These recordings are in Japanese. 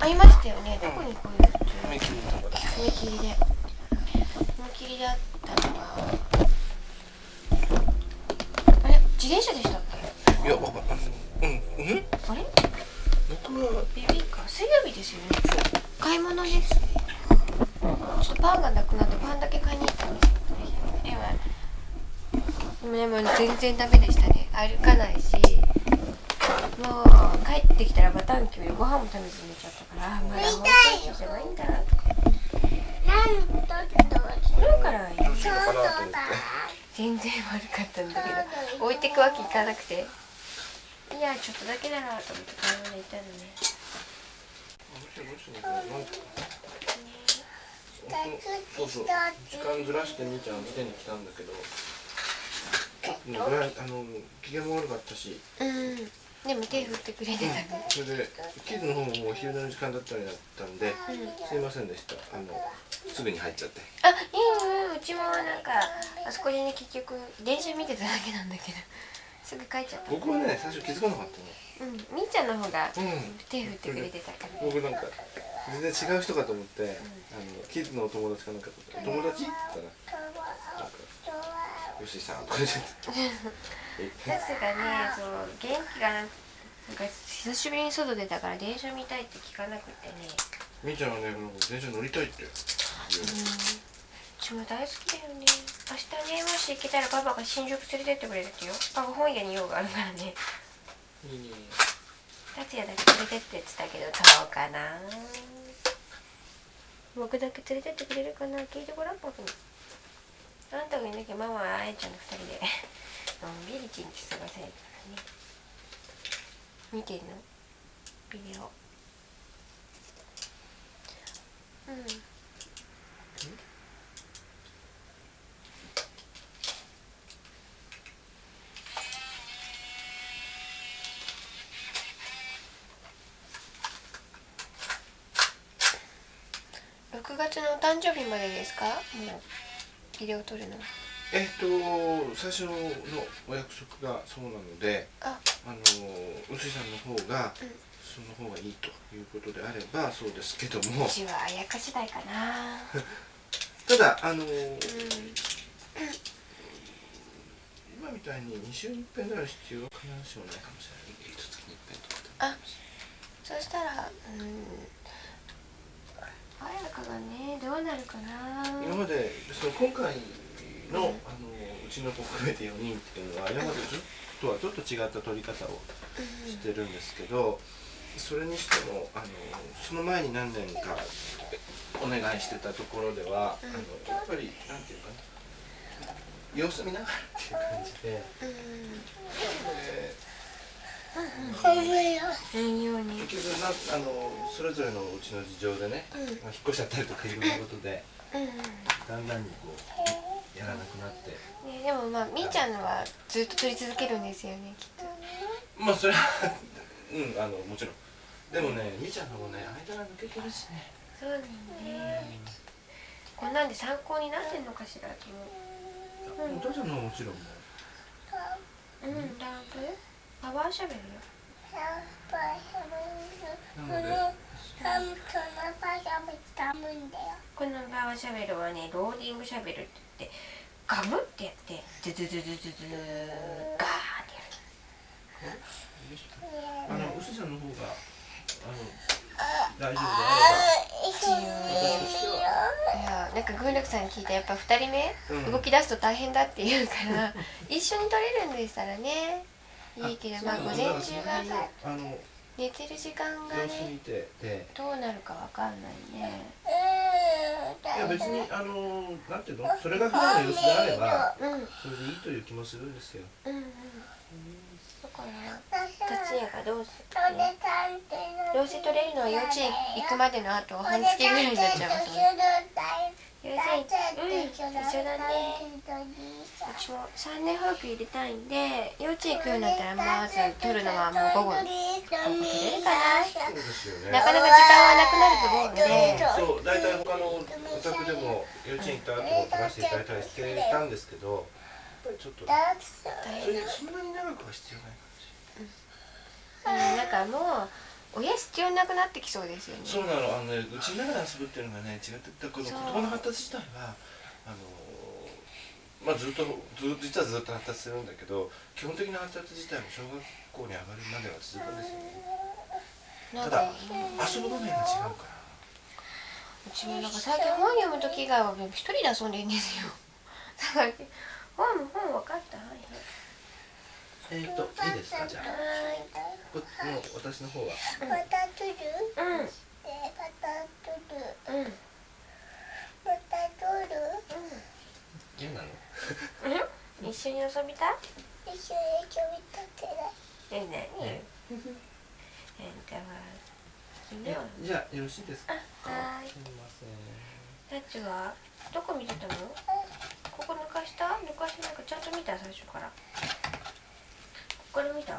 ありましたよね。どこにこういう踏切のとこだ。 踏切であったのはあれ自転車でしたっけ？ いや、あれ僕はベビーカー水曜日ですよね。買い物です。ちょっとパンがなくなってパンだけ買いに行ったんですよ。でも全然ダメでしたね。歩かないし、もう帰ってきたらバタンキューでご飯も食べずに寝ちゃったから、まだ放送中じゃないんだ。昨日からはいいかなと思って。 全然悪かったんだけど、置いてくわけいかなくて、いやちょっとだけだなと思って買い物行ったのね。 そうそう、時間ずらしてみーちゃんつけに来たんだけど、機嫌も悪かったし、 でも手振ってくれてたね。 それでキッズの方ももうお昼の時間だったんで、すいませんでした。すぐに入っちゃって。 あ、うちもなんかあそこでね、結局電車見てただけなんだけど、すぐ帰っちゃった。 僕はね、最初気づかなかったの。 みーちゃんの方が手振ってくれてたから。 僕なんか全然違う人かと思って、キッズのお友達かなんかと友達って言ったら、なんかよしさんとか言って。 さすがね、そう元気がなんか久しぶりに外出たから電車見たいって聞かなくてね。 みーちゃんはね、電車乗りたいって。うちも大好きだよね。明日ね、もし行けたらパパが新宿連れてってくれるってよ。パパ本屋に用があるからね。達也だけ連れてってって言ってたけど、どうかな。僕だけ連れてってくれるかな。聞いてごらん、パパに。あんたがいなきゃママはあやちゃんの2人でのんびり一日過ごせるからね。見てんのビデオ。6月のお誕生日までですか？もうビデオ撮るの。 最初のお約束がそうなので、臼井さんの方が、その方がいいということであればそうですけども、うちは綾香次第かな。 ただ今みたいに2週に1遍である必要は必ずしもないかもしれない。1月に1遍とかで。 そしたら綾香がね、どうなるかな。 今まで今回の、うちの子含めて4人っていうのは今までとはちょっと違った撮り方をしてるんですけど、それにしてもその前に何年かお願いしてたところでは、やっぱりなんていうかな、様子見ながらっていう感じで、結局それぞれのうちの事情でね、引っ越しちゃったりとかいろんなことで、だんだんにこうやらなくなって、 でもまあみーちゃんのはずっと撮り続けるんですよね、きっと。 まあそれはもちろん。でもね、みーちゃんの方ね、間が抜けてるしね。 そうだね。こんなんで参考になってんのかしらと思う。 お父さんのはもちろんもう。ラブパワーシャベルよ。 なのでこのパワーシャベルはね、ローディングシャベルって言って、ガブってやってズズズズズズガーってやる。 臼井さんの方が大丈夫であれば、私としては。 いや、なんか軍楽さんに聞いたらやっぱ2人目、動き出すと大変だって言うから一緒に撮れるんでしたらねいいけど、まあ午前中が寝てる時間がねどうなるかわかんないね。 いや別になんていうの、それが普段の様子であればそれでいいという気もするんですよ。 だから達也がどうせ撮れるのは幼稚園行くまでのあと半月ぐらいになっちゃいますね。幼稚園一緒だね。うちも3年保育入れたいんで、幼稚園行くようになったらまず撮るのはもう午後撮れるかな。 そうですよね。 なかなか時間はなくなると思うんで。 そう、大体他のお宅でも幼稚園行った後も撮らせていただいたりしてたんですけど、やっぱりちょっとそんなに長くは必要ないかもしれない。 なんかもう親必要なくなってきそうですよね。 そうなの。うちの中で遊ぶっていうのがね、違ってた。この言葉の発達自体はまあずっと実はずっと発達するんだけど、基本的な発達自体も小学校に上がるまでは続くんですよね。ただ遊ぶ場面が違うから。 うちもなんか最近本読む時以外は一人で遊んでるんですよ。だから本分かった。はいはい。 いいですか、じゃあ。もう私の方は。 パタトゥル。 うん。 パタトゥル。 うん。 パタトゥル。 嫌なの？ 一緒に遊びたい？ 一緒に遊びたくない。 何？ じゃあよろしいですか？ はい。 すみません。 タッチはどこ見てたの？ここ抜かした？抜かしてなんかちゃんと見た最初から。これ見た？こ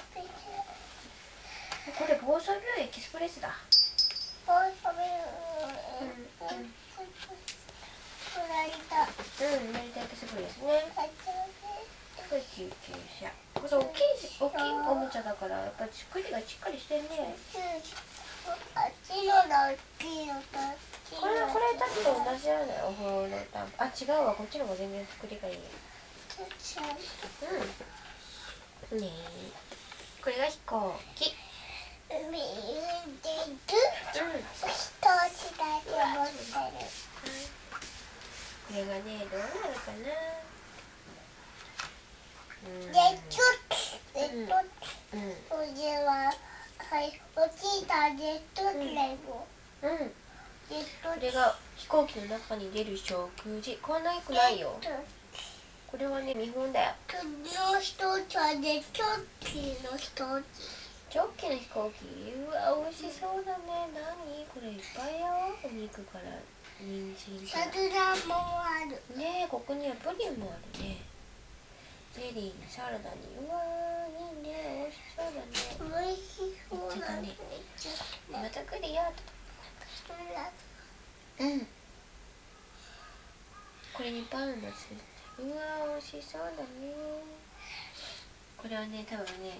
れ房総病エキスプレスだ。 房総病成田エキスプレスね。救急車。これ大きいおもちゃだからやっぱ作りがしっかりしてるね。 あっちのだ、大きいのとこれタッチと同じやね。お風呂のタンプ。あ、違うわ。こっちの方が全然作りがいい。うん。ねえ。これが飛行機。 海でる。一つだけ持ってる。 これがね、どうなるかな。 これは、おじいたジェットレゴ。 これが飛行機の中に出る食事。こんなくないよ。これはね、見本だよ。 の一つはね、チョッキの一つ。 チョッキの飛行機。うわ、美味しそうだね。何これいっぱいよ。お肉から人参から。 サズラもある。 ねえ、ここにはプリンもあるね。ゼリーにサラダに。うわー、いいね。美味しそうだね。 美味しそうだね。 また来るよ。これにパンもついて。うわー、美味しそうだね。これはね、多分ね、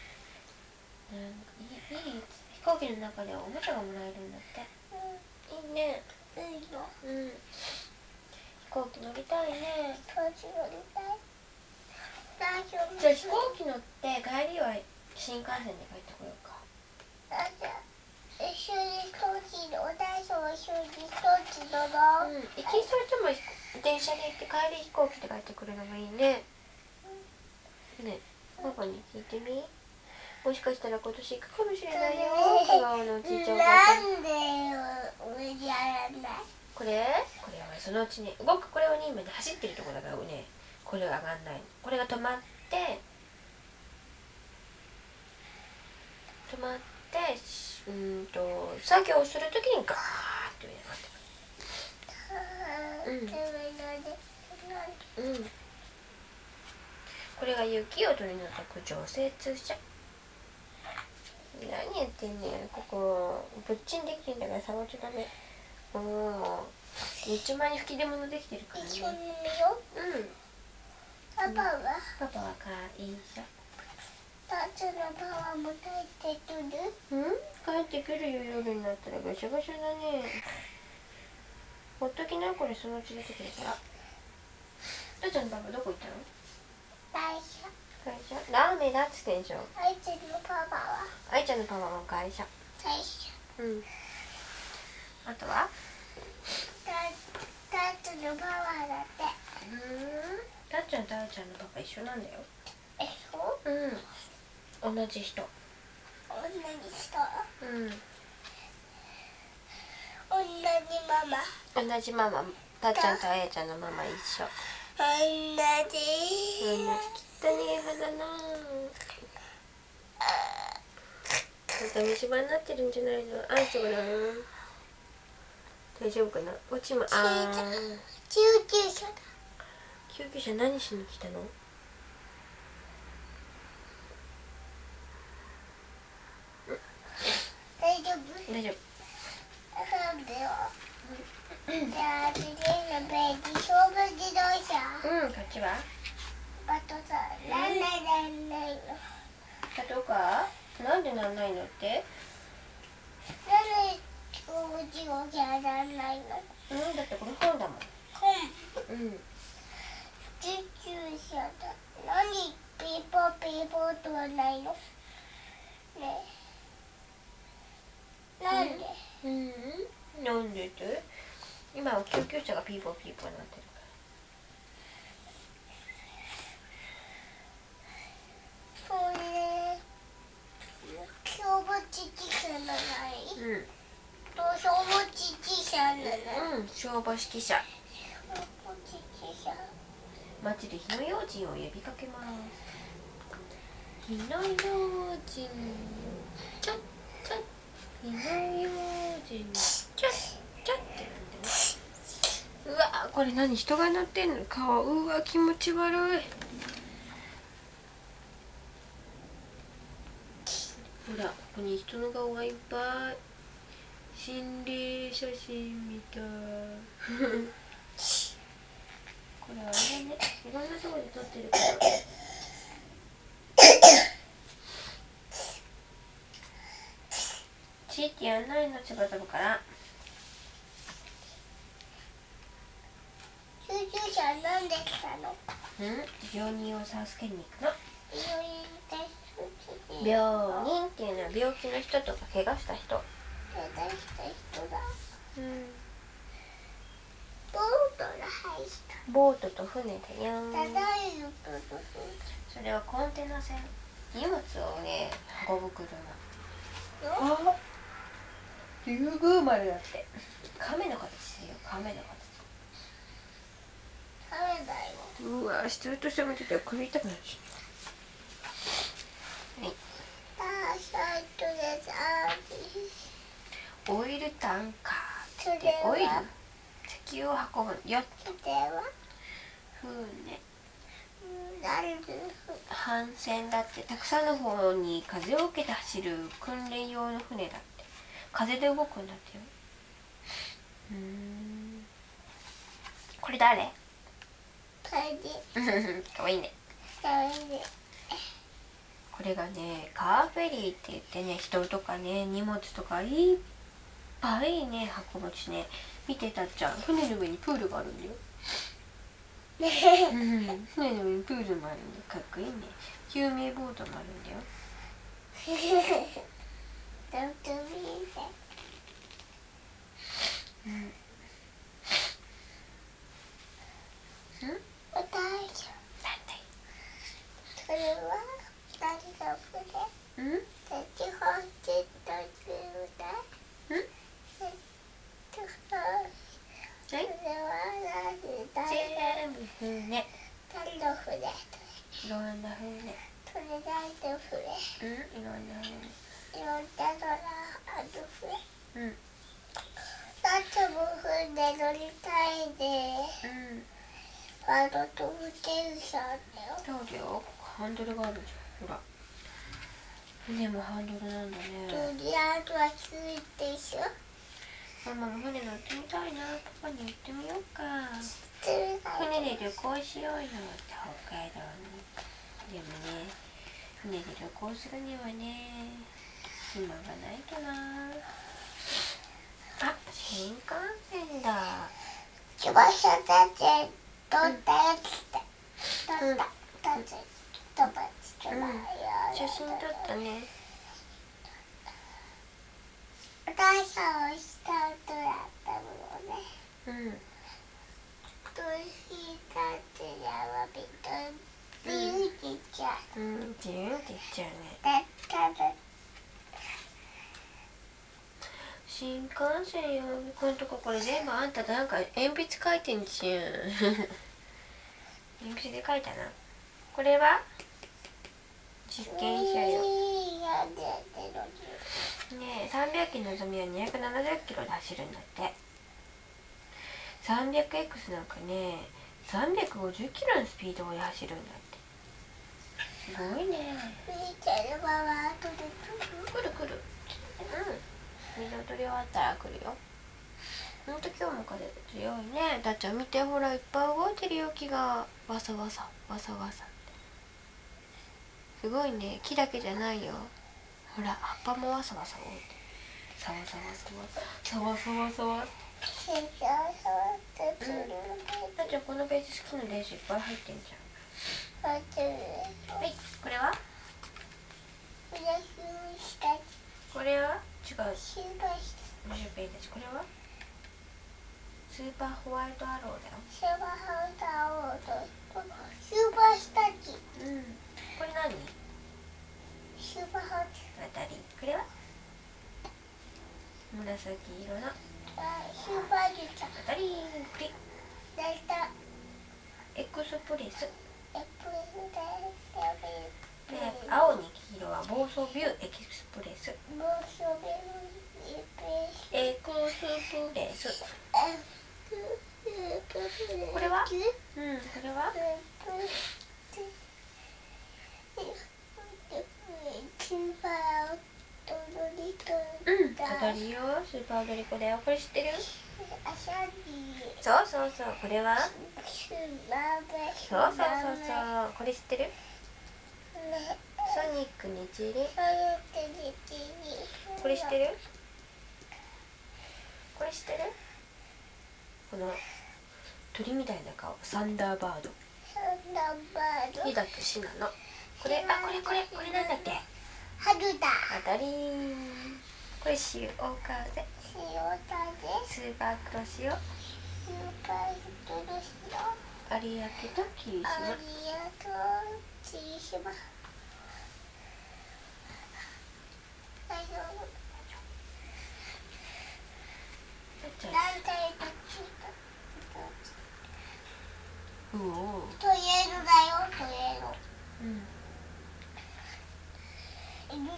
いい飛行機の中ではおもちゃがもらえるんだって。いいね。 いいの。 飛行機乗りたいね。 年乗りたい。 じゃあ飛行機乗って帰りは新幹線で帰ってこようか。 一緒に飛行機のお大将一緒に一つ乗ろう。 行きそれとも電車で行って帰り飛行機で帰ってくるのがいいね。ね、パパに聞いてみ。もしかしたら今年行くかもしれないよ。香川のおじいちゃんなんで上にやらない？ これはそのうちね、僕これはね今ね走ってるところだからね、これが上がんないの。これが止まって作業するときにガーッと上に上がってくる。これが雪を取り除く除雪車。何やってんねん。ここぶっちんできてんだから触っちゃダメ。一枚に吹き出物できてるからね。 一緒に見よう。パパは会社。 タツのパパも帰ってくる？ 帰ってくるよ。夜になったらガシャガシャだね。ほっときな、これそのうち出てくるから。タツのパパどこ行ったの？ 会社。 ラーメンだっつってんでしょ。 愛ちゃんのパパは？ 愛ちゃんのパパも会社。あとは？ タツのパパだって。 タッちゃんと愛ちゃんのパパ一緒なんだよ。 そう？ 同じ人。 同じママ。 たっちゃんとあやちゃんのママ一緒。 同じ。 きったね肌な。また虫歯になってるんじゃないの？あいちゃんかな。大丈夫かな。こっちも救急車だ。 救急車何しに来たの？ 大丈夫。 大丈夫。 じゃあ次のページ、勝負自動車。 こっちは？ あとさ、なんないの。 どうか？なんでなんないのって？ おじをやらないの？ だってこれ本だもん。 救急車だ。何ピーポーピーポーとはないの？ねえ。なんで？ なんでって？今は救急車がピーポーピーポーになってるから。 それ消防知事車じゃない？消防知事車なの？ 消防指揮者。 消防知事車。 街で火の用心を呼びかけます。火の用心、ちょっちょっ、火の用心、ちょっちょっってなんでね。うわ、これ何、人が乗ってんの顔。うわ、気持ち悪い。ほら、ここに人の顔がいっぱい。心霊写真みたい。これあれだね、いろんなところで撮ってるから。チーってやんないの、千葉飛ぶから。 救急車なんで来たの？ 病人を助けに行くの。 病病人っていうのは病気の人とか怪我した人。 怪我した人だ。 ボートと船だよ。それはコンテナ船。荷物をね、運ぶ車。あ、竜宮丸だって。亀の形ですよ、亀の形。 亀だよ。 うわ、下と下見てたら首痛くなるし。はい。オイルタンカーってオイル、石油を運ぶよ。船。帆船だって、たくさんの方に風を受けて走る訓練用の船だって。風で動くんだってよ。これ誰？かわいいね。これがね、カーフェリーって言ってね、人とかね、荷物とかいっぱいね、運ぶしね。見てたっちゃん、船の上にプールがあるんだよ。船の上にプールもあるんだよ。かっこいいね。救命ボートもあるんだよ。 それは誰の船？ 全部船。 誰の船？ いろんな船。 それ誰の船？ いろんな船。 いろんなのある船。だっても船乗りたいで。運転手さんだよ。 そうだよ。ハンドルがあるじゃん。ほら。船もハンドルなんだね。 とりあえずはついてでしょ。 ママも船乗ってみたいな。パパに言ってみようか。船で旅行しようよって北海道に。でもね、船で旅行するにはね、暇がないかな。あ、新幹線だ。 翼たち撮ったやつだ。撮った。 写真撮ったね。 お母さんをした後だったものね。としたってやばびとビューって言っちゃう。 ビューって言っちゃうね。 だったら新幹線よ。このとこ、これ全部あんたなんか鉛筆書いてんじゃん。鉛筆で書いたな。これは実験車よ。ねえ、300キロのぞみは270キロで走るんだって。300X なんかね、350キロのスピードで走るんだって。すごいね。来る来る。水を取り終わったら来るよ。ほんと今日も風強いね。だっちゃん見て、ほらいっぱい動いてるよ、木が。わさわさわさわさって。すごいね。木だけじゃないよ。ほら葉っぱもわさわさ動いてる。 サワサワサワサワサワサワ。なっちゃんこのページ好きな電子いっぱい入ってんじゃん。はい、これは？これは違う。20ページ。これはスーパーホワイトアローだよ。 スーパーホワイトアローとスーパースタッチ。 うん。これ何？ スーパーホワイト。 当たり。これは紫色のスーパージュタ。 当たり。クリ。 データ。 エクスプレス。 で青に黄色は暴走ビューエクスプレス。エクスプレス。これは？うん、これは？うん、当たりよ。スーパー踊り子だよ。これ知ってる？そうそうそう。これは？そうそうそうそう。これ知ってる？ソニックにちり。これ知ってる？これ知ってる？この鳥みたいな顔、サンダーバード。日高シナの。これ、あ、これなんだっけ？ 春だ。 当たり。これ潮風。スーパークロシオ。有明と霧島。うお。 トイレだよ、トイレ。 うん。これ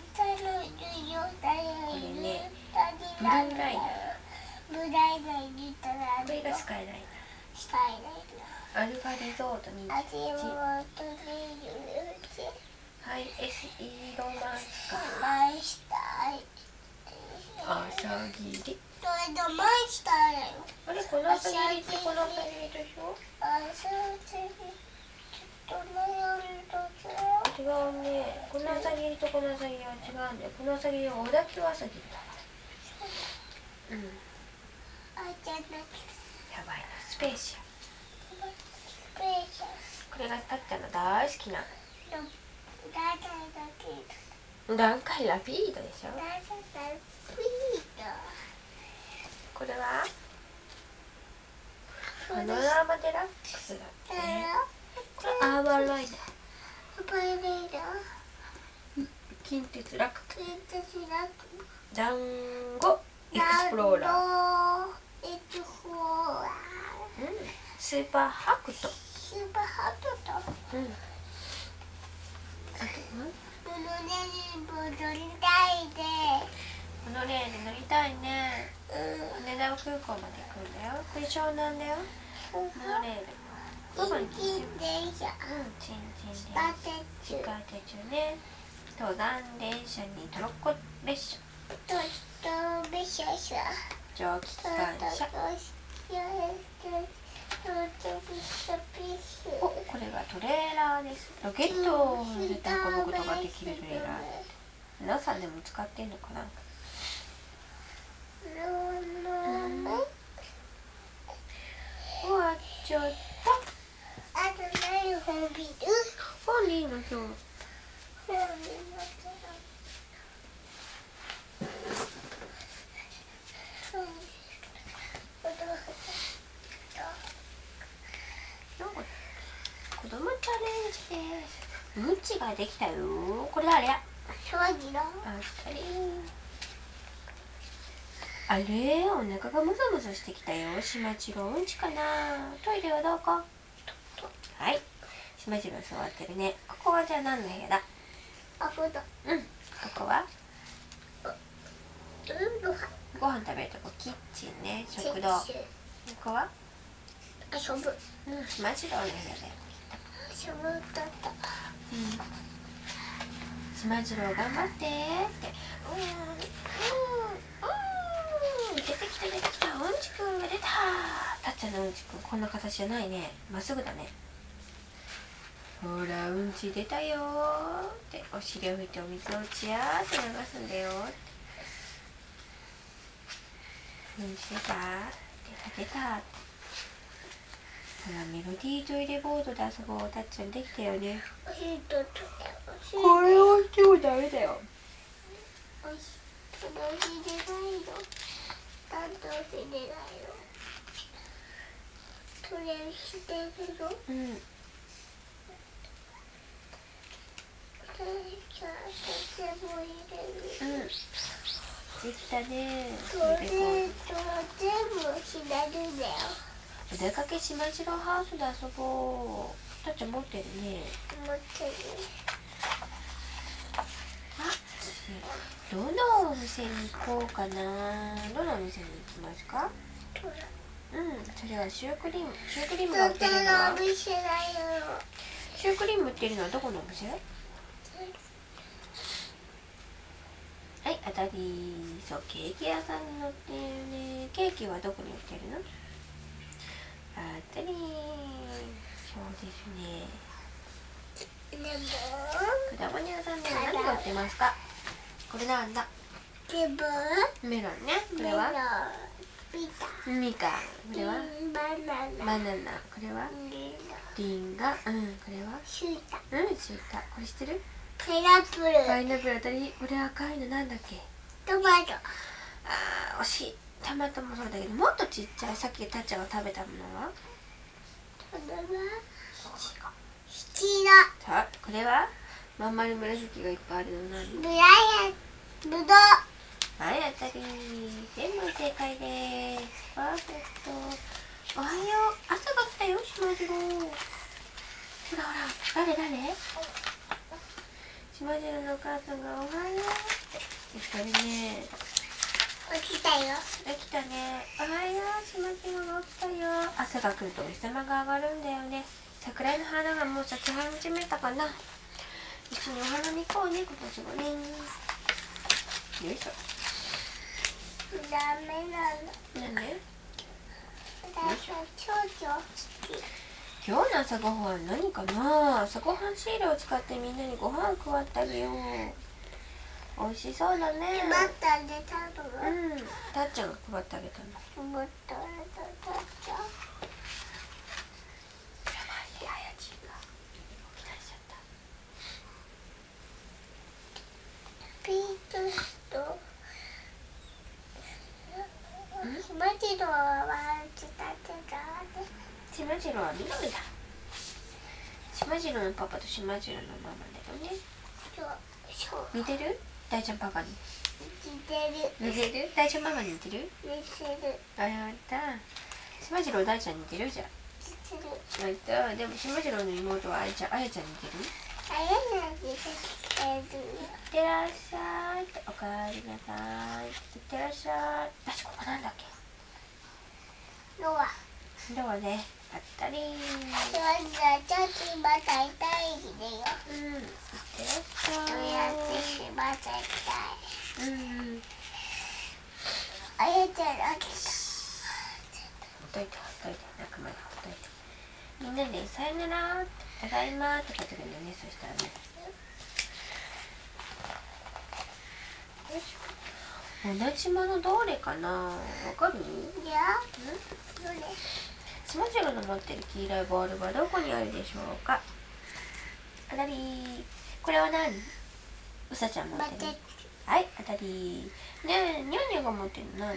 ね、ブルーライナー。これがスカイライナー。アルファリゾート21。はい、SE ロマンスカー。朝霧。あれ、この朝霧ってこの朝霧でしょ？違うね。この朝霧とこの朝霧は違うんだよ。この朝霧は小田急朝霧だから。うん。やばいな、スペーシア。これがたっちゃんの大好きな段階ラピードでしょ。これはパノラマデラックスだってね。これアーバンライダー。近鉄ラクジャンゴエクスプローラー。スーパーハクト。うん。あとモノレール乗りたいね。羽田空港まで行くんだよ。これ湘南だよ。モノレール。チン電車。地下鉄ね。登山電車にトロッコ列車。蒸気機関車。お、これがトレーラーです。ロケットを乗せて運ぶことができるトレーラー。皆さんでも使ってんのかな？終わっちゃった。 あと何本見る？ 本いいの今日。子供チャレンジです。うんちができたよ。これあれ？あったり。あれ、お腹がムズムズしてきたよ。しまちろうんちかな。トイレはどこ？はい。しまちろ座ってるね。ここはじゃあ何の部屋だ？うん。ここは？ご飯食べるとこキッチンね。食堂。ここは？ 遊ぶ。 しまちろの部屋だよ。 遊ぶだった。 しまじろう頑張ってって。出てきた。うんちくんが出た。たっちゃんのうんちくんこんな形じゃないね。まっすぐだね。ほらうんち出たよってお尻を拭いてお水をチヤーって流すんだよって。 してた？出た。ほら、メロディートイレボードで遊ぼう。たっちゃんできたよね。これをしてもダメだよ。うん。できたね。お出かけしまじろハウスで遊ぼう。たっちゃん持ってるね。 持ってる。 どのお店に行こうかな。どのお店に行きますか？うん、それはシュークリームが売ってるのは？シュークリーム売ってるのはどこのお店？はい、当たり。そう、ケーキ屋さんに載ってるね。ケーキはどこに売ってるの？当たり。そうですね。果物屋さんでは何が売ってますか？これなんだ？ メロンね。これはみかん。これはバナナ。これはリンゴ。これはスイカ。 スイカ。これ知ってる？ パイナップル。 パイナップル当たり。これ赤いのなんだっけ？ トマト。 惜しい。トマトもそうだけど、もっとちっちゃい。さっきたっちゃんが食べたものは？ 黄色。 さあ、これはまん丸紫がいっぱいあるの何？ ぶどう。 はい、当たり。全部正解です。パーフェクト。おはよう。朝が来たよ、しまじろう。ほらほら、誰？しまじろうのお母さんがおはようって言ってるね。 起きたよ。 起きたね。おはよう、しまじろうが起きたよ。朝が来るとお日様が上がるんだよね。桜の花がもう咲き始めたかな。一緒にお花見行こうね、今年もね。よいしょ。 ダメなの。 なんで？今日の朝ごはん何かな。朝ごはんシールを使ってみんなにご飯配ってあげよう。美味しそうだね。たっちゃんが配ってあげたんだ。 しまじろうはしまじろうは緑だ。しまじろうのパパとしまじろうのママだよね。似てる？大ちゃんパパに似てる？大ちゃんママに似てる？あ、やった。しまじろう大ちゃん似てる？じゃあやった。でもしまじろうの妹はあやちゃん似てる？いってらっしゃい。おかえりなさい。いってらっしゃい。私ここなんだっけ？ドアね。あったり。いってらっしゃい。ほっといて。泣くまでほっといて。みんなでさよなら、ただいまって書いてくるんだよね。そしたらね。同じものどれかな。わかる？しまじろうの持ってる黄色いボールはどこにあるでしょうか？当たり。これは何？うさちゃん持ってる。はい、当たり。ねえ、にゃんにゃんが持ってるの何？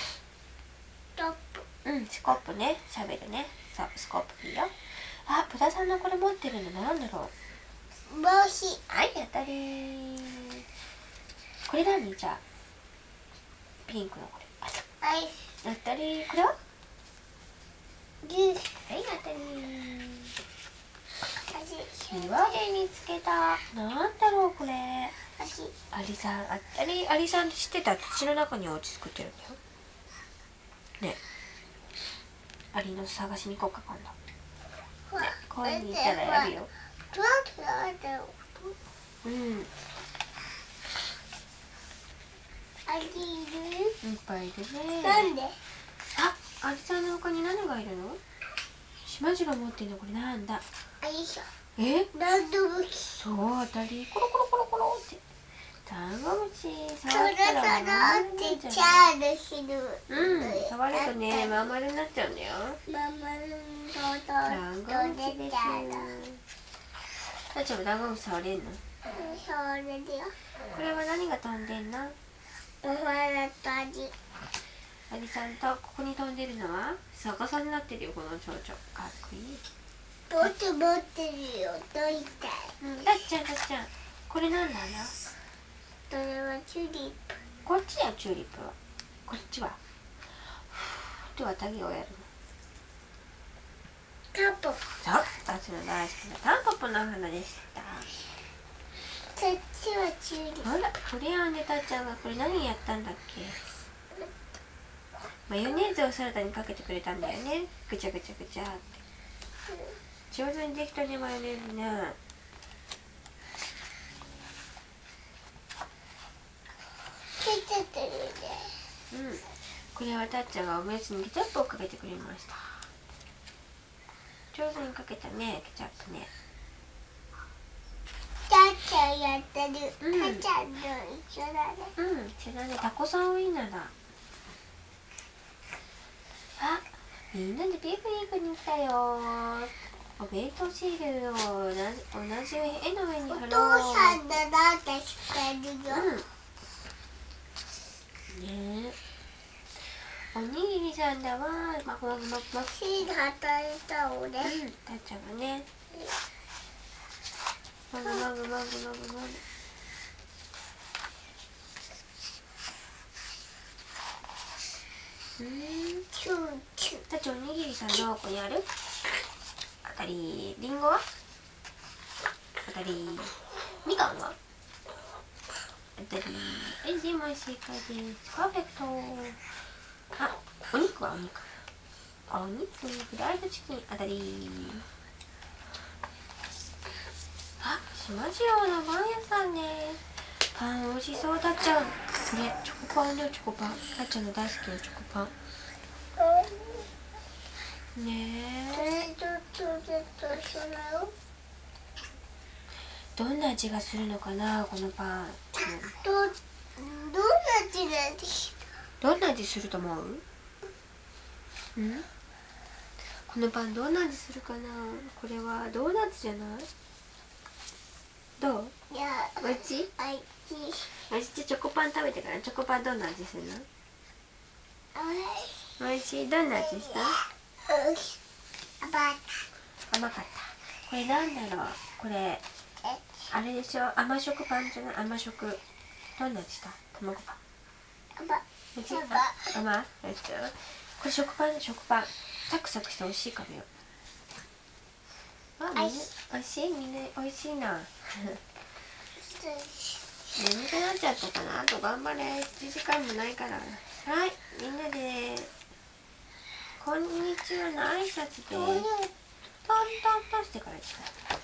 スコップね。シャベルね。さあ、スコップいいよ。あ、ブタさんのこれ持ってるのなんだろう？ 帽子。 はい、当たり。これ何？じゃあピンクのこれ。当たり。これは？ ジュース。 はい、当たり。岩で見つけた。なんだろうこれ。アリさん。当たり。アリさん知ってた？土の中にお家作ってるんだよね。アリの探しに行こうか今度。ね、公園に行ったらやるよ。いっぱいいるね。 なんで？ アリさんの他に何がいるの？しまじろう持ってるのこれなんだ？ ランドブキ。 そう、当たり。コロコロコロコロって。 ダンゴムシそ触ったらろまん丸ってチになっちゃャールする。 う。触るとね、まん丸になっちゃうんだよ。 ママのダンゴムシです。たっちゃんもダンゴムシ触れんの？ 触れるよ。 これは何が飛んでんの？ お花と味。 アリさんとここに飛んでるのは逆さになってるよ、この蝶々。かっこいい。 持ってるよ。どいたい。 たっちゃん、これなんだろう？ それはチューリップ。 こっちだよ、チューリップは。こっちはではタギをやるの。 タンポポ。 そう、私の大好きなタンポポの花でした。 そっちはチューリップ。 あら、これやんでたっちゃんがこれ何やったんだっけ？マヨネーズをサラダにかけてくれたんだよね。ぐちゃぐちゃぐちゃって。上手にできたね、マヨネーズね。 ケチャップね。 これはたっちゃんがオムレツにケチャップをかけてくれました。上手にかけたね、ケチャップね。 たっちゃんやってる。たっちゃんと一緒だね。 一緒だね。タコさんウインナーだ。あ、みんなでピクニックに来たよ。お弁当シールを同じ絵の上に貼ろう。 お父さんだなって知ってるよ。 ねえ。おにぎりさんだわ。 シール貼ったれた俺。 たっちゃんがね。もぐもぐもぐもぐもぐ。 チューチュー。 たっちゃんおにぎりさんどこにある？あたり。りんごは？あたり。みかんは？あたり。全部正解です。パーフェクト。あ、お肉はお肉。お肉、フライドチキンあたり。あ、島次郎のパン屋さんね。パン美味しそう。たっちゃん、これチョコパンだよ、チョコパン。たっちゃんの大好きなチョコパンねえ。どんな味がするのかな、このパン。 どんな味なんでしょう？ どんな味すると思う？このパンどんな味するかな。これはドーナツじゃない？どう？ いや、 おいしい？おいしい。チョコパン食べてから。チョコパンどんな味するの？おいしい。どんな味した？甘かった。これなんだろう。これあれでしょ。甘食パンじゃない？甘食。どんな味した？卵パン。甘い？これ食パンだ、食パン。サクサクして美味しいかもよ。おいしい？みんなおいしいな。眠くなっちゃったかな。あと頑張れ。1時間もないから。はい、みんなでこんにちはの挨拶でトントントンしてから行きたい。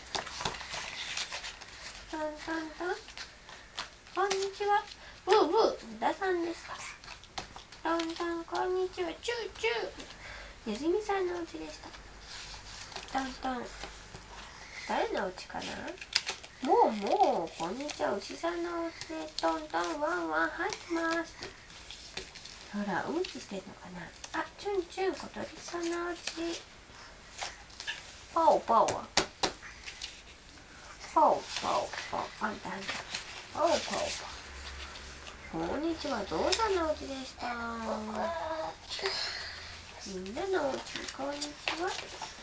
トントントン。こんにちは。ブーブー。野田さんですか。トントン、こんにちは。チューチュー。ネズミさんのお家でした。トントン。誰のお家かな。もう、こんにちは。牛さんのお家でトントン、ワンワン入ってます。ほら、うんちしてんのかな。あ、チュンチュン、小鳥さんのお家。パオパオはパオパオパオ。あんた。パオパオパオ。こんにちは。ゾウさんのお家でした。みんなのお家、こんにちは。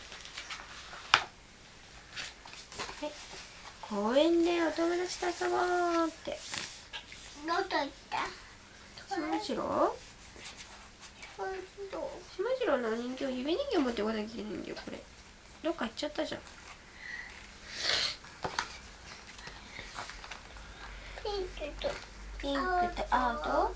はい。公園でお友達と遊ぼうって。 どこ行った？ 島次郎？島次郎のお人形、指人形持ってこなきゃいけないんだよ、これ。どっか行っちゃったじゃん。ピンクと青と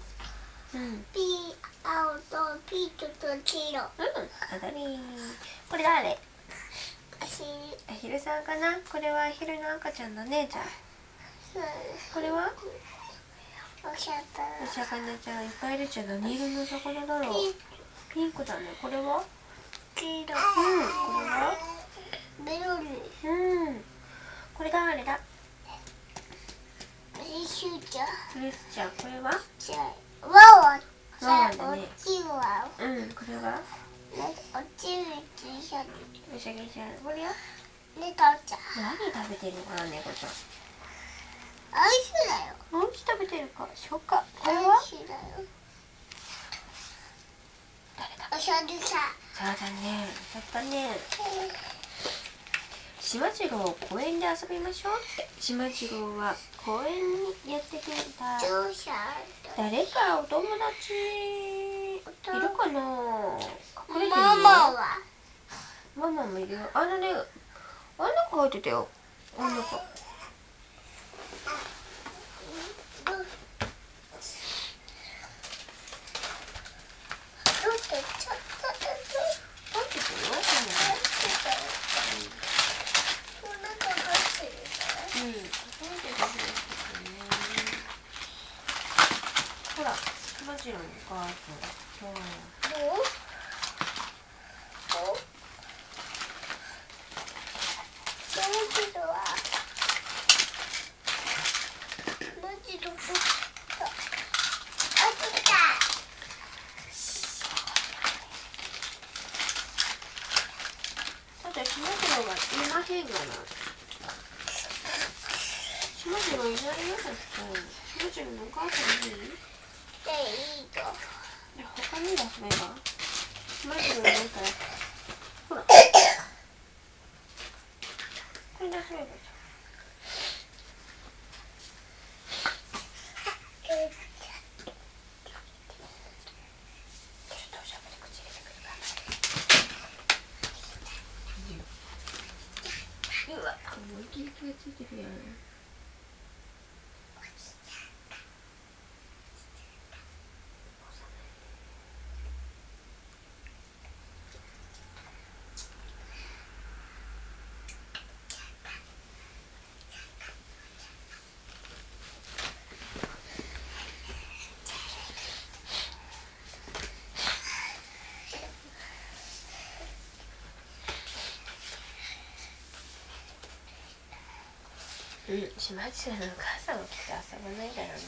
青とピンクと黄色。 あたり。これ誰？アヒルさんかな。これはアヒルの赤ちゃんだね。じゃあこれはお魚ちゃんいっぱいいるじゃん。何色の魚だろう。ピンクだね。これは黄色。 これはメロン。 これ誰だ？ シュちゃん。 フレッシャー、これはワワワンだね。 落ちはうん、これは落ちるちしゃぐしゃぐしゃ。これはねたちゃん。 何食べてるのかな、猫ちゃん。 アイスだよ。 何食べてるかしょうか。これアはイスだよ。 誰だ。 おしゃれさ。 そうだね、やったね。しまじろう、公園で遊びましょうって。しまじろうは公園にやってくれた。 どうした？ 誰かお友達いるかな。隠れてるよ。 ママは？ ママもいるよ。あのね、あんな子入ってたよ。あんな子。ほら、しまじろうのお母さん。そう。ただしまじろうがいまへんがな。しまじろういないよだって。しまじろうのお母さんいい？ いいと。 他に出せばいいわ。しまじろういないから。ほら。これ出せばいいじゃん。うわ、思いっきり気がついてるやん。うん、しまじろうのお母さんはきっと遊ばないだろうね。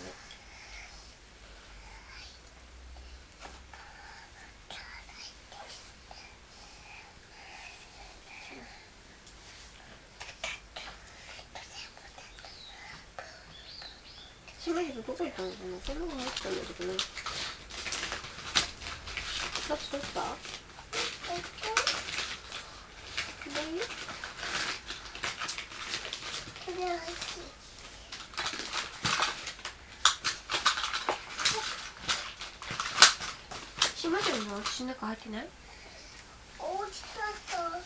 しまじろうどこ行ったのかな。こんなの入ってたんだけどな。どうした？しまじろうのお家の中入ってない？ お家だと。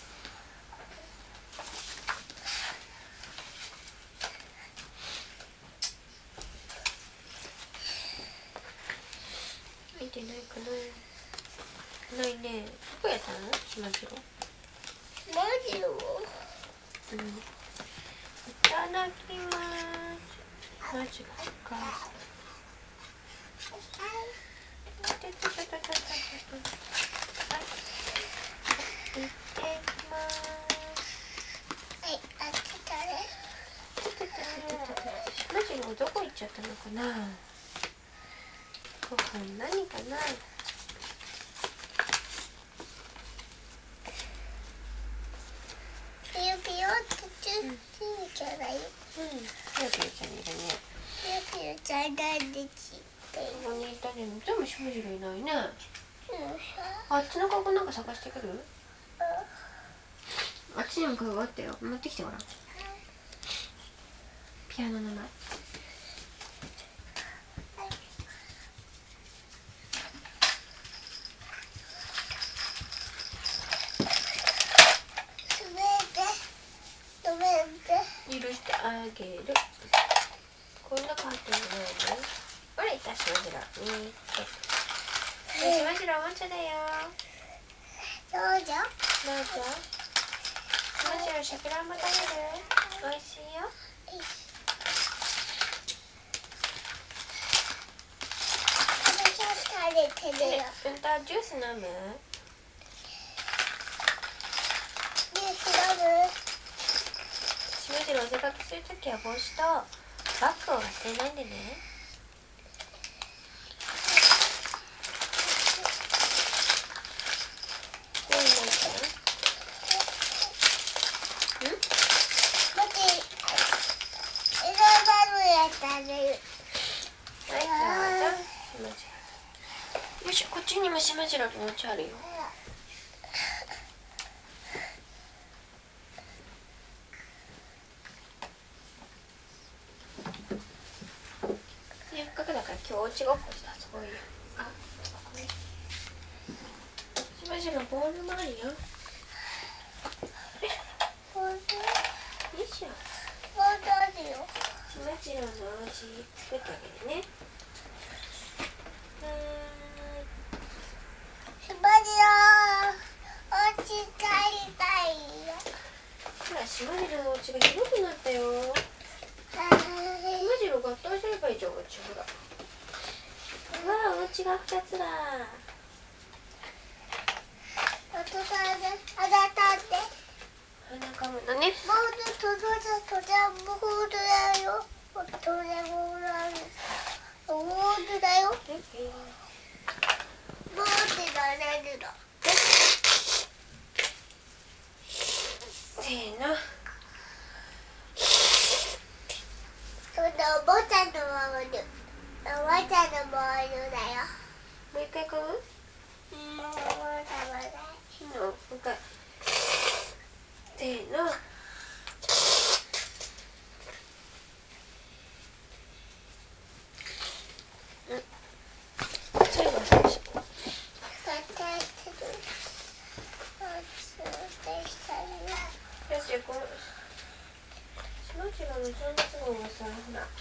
入ってないかな。ないね。どこやったの？しまじろう。 マジよ。 うん。いただきます。マジか。はい。いってきます。 はい、あっちだね。 しまじろうどこ行っちゃったのかな。ご飯何かな。 ピヨピヨってついちゃない。 うん、ピヨピヨちゃんいるね。 ピヨピヨちゃんなんでちっていう。 ここにいたね。でもしまじろういないね。 うんあっちのカゴなんか探してくる？あっちにもカゴあったよ。持ってきてごらん。ピアノの前。許してあげる。こんな感じじゃないの？ほらいたしまじろう。しまじろうおもちゃだよ。 どうぞ。 どうぞ。しまじろうしゃくらんぼ食べる？おいしいよ。 食べてるよ。 うんとジュース飲む？しまじろうお出かけするときは帽子とバッグを忘れないでね。よいしょ、こっちにもしまじろうのお家あるよ。せっかくだから今日おうちごっこしたそういう。あ、ここね。しまじろうボールもあるよ。 本当？ よいしょ。 本当あるよ。 しまじろうのお家作ってあげるね。 しまじろう、お家帰りたいよ。 ほら、しまじろうのお家が広くなったよ。しまじろう合体すればいいじゃん、お家。ほら。うわあ、お家が2つだ。 あとさ、あだたって。 鼻かむのね。 ボールととじゃボールだよ。とじゃボールある。ボールだよ。ボールだれるの。 せーの。 そのおもちゃのボール。おもちゃのボールだよ。 もう一回かむ？ もうたまらない。 もう一回。せーの。最後は最初。よし、このしまじろうの3月号がさ、ほら、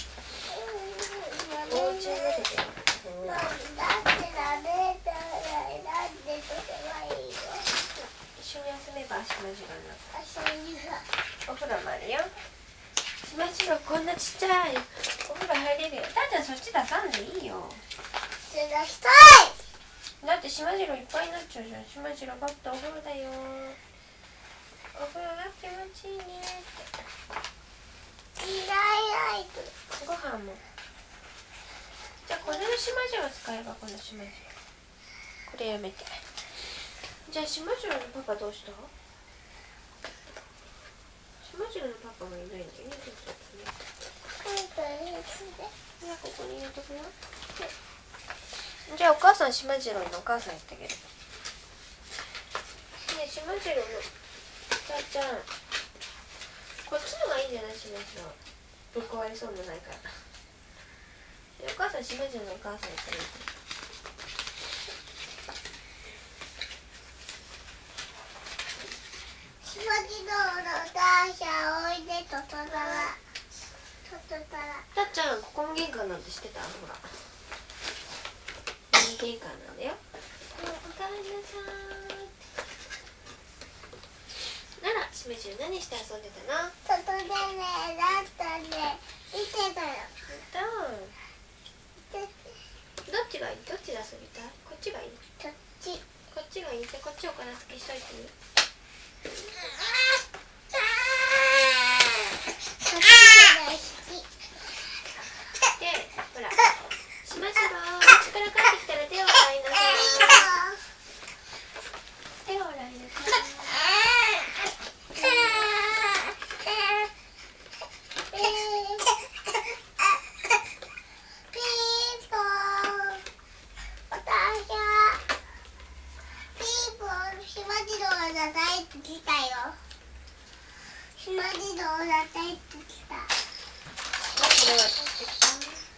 お家に出てて。 だってダメだよ。なんでとけばいいよ。 一緒に遊べばしまじろうの遊びが。 お風呂もあるよ。しまじろうこんなちっちゃいお風呂入れるよ。たーちゃんそっち出さんでいいよ。 出したい。 だってしまじろういっぱいになっちゃうじゃん。しまじろうパッとお風呂だよ。お風呂が気持ちいいねって。 いらないと。 ご飯も。じゃあこれのしまじろう使えば、このしまじろう。これやめて。じゃあしまじろうのパパどうした？しまじろうのパパもいないんだよね。どうしたね。じゃあここに入れとくよ。じゃあお母さんしまじろうのお母さんやってあげる。ねえしまじろうのたーちゃん、こっちのがいいんじゃない？しまじろうぶっ壊れそうもないから。お母さんしまじろうのお母さんやってあげる。 しまじろうのダーシャおいでととたら。 たっちゃん、ここも玄関なんてしてた？ほら。玄関なんだよ。おかえりなさい。なら、しめじろう何して遊んでたの？ 外でね、だったね、見てたよ。 どっちがいい？どっちで遊びたい？こっちがいい？ こっち。 こっちがいい？じゃあこっちをお片付けしといていい？ こっちが大好き。 で、ほら、しまじろう、うちから帰ってきたら手を洗いなさい。手を洗いなさい。 ピーポー。私はピーポー、しまじろうが帰ってきたよ。しまじろうが帰ってきた。 これは帰ってきた。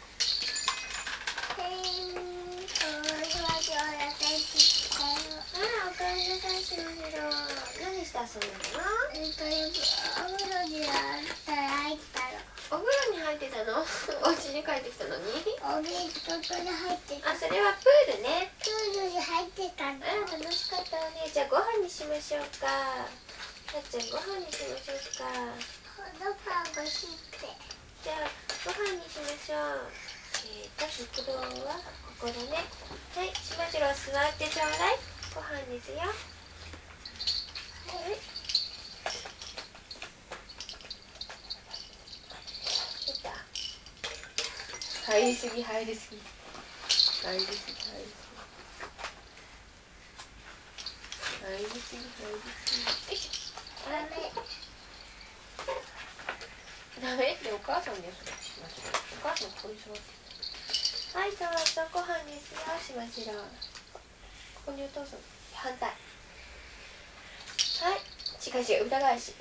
おかえりなさい、しまじろう。何して遊んでたの？ お風呂に入ったの。 お風呂に入ってたの？お家に帰ってきたのに？ お弁当に入ってた。 あ、それはプールね。 プールに入ってたの。 楽しかったわね。じゃあご飯にしましょうか。たっちゃんご飯にしましょうか。 このパンがしって。 じゃあご飯にしましょう。食堂はここだね。はい、しまじろう座ってちょうだい。ご飯ですよ。はい。出た。 入りすぎ入りすぎ入りすぎ入りすぎ入りすぎ入りすぎ。よいしょ。ダメってお母さんです。お母さんここに座って。はい、さあ朝ごはんですよ。しましろ。ここにお父さん反対。はい、違う裏返し。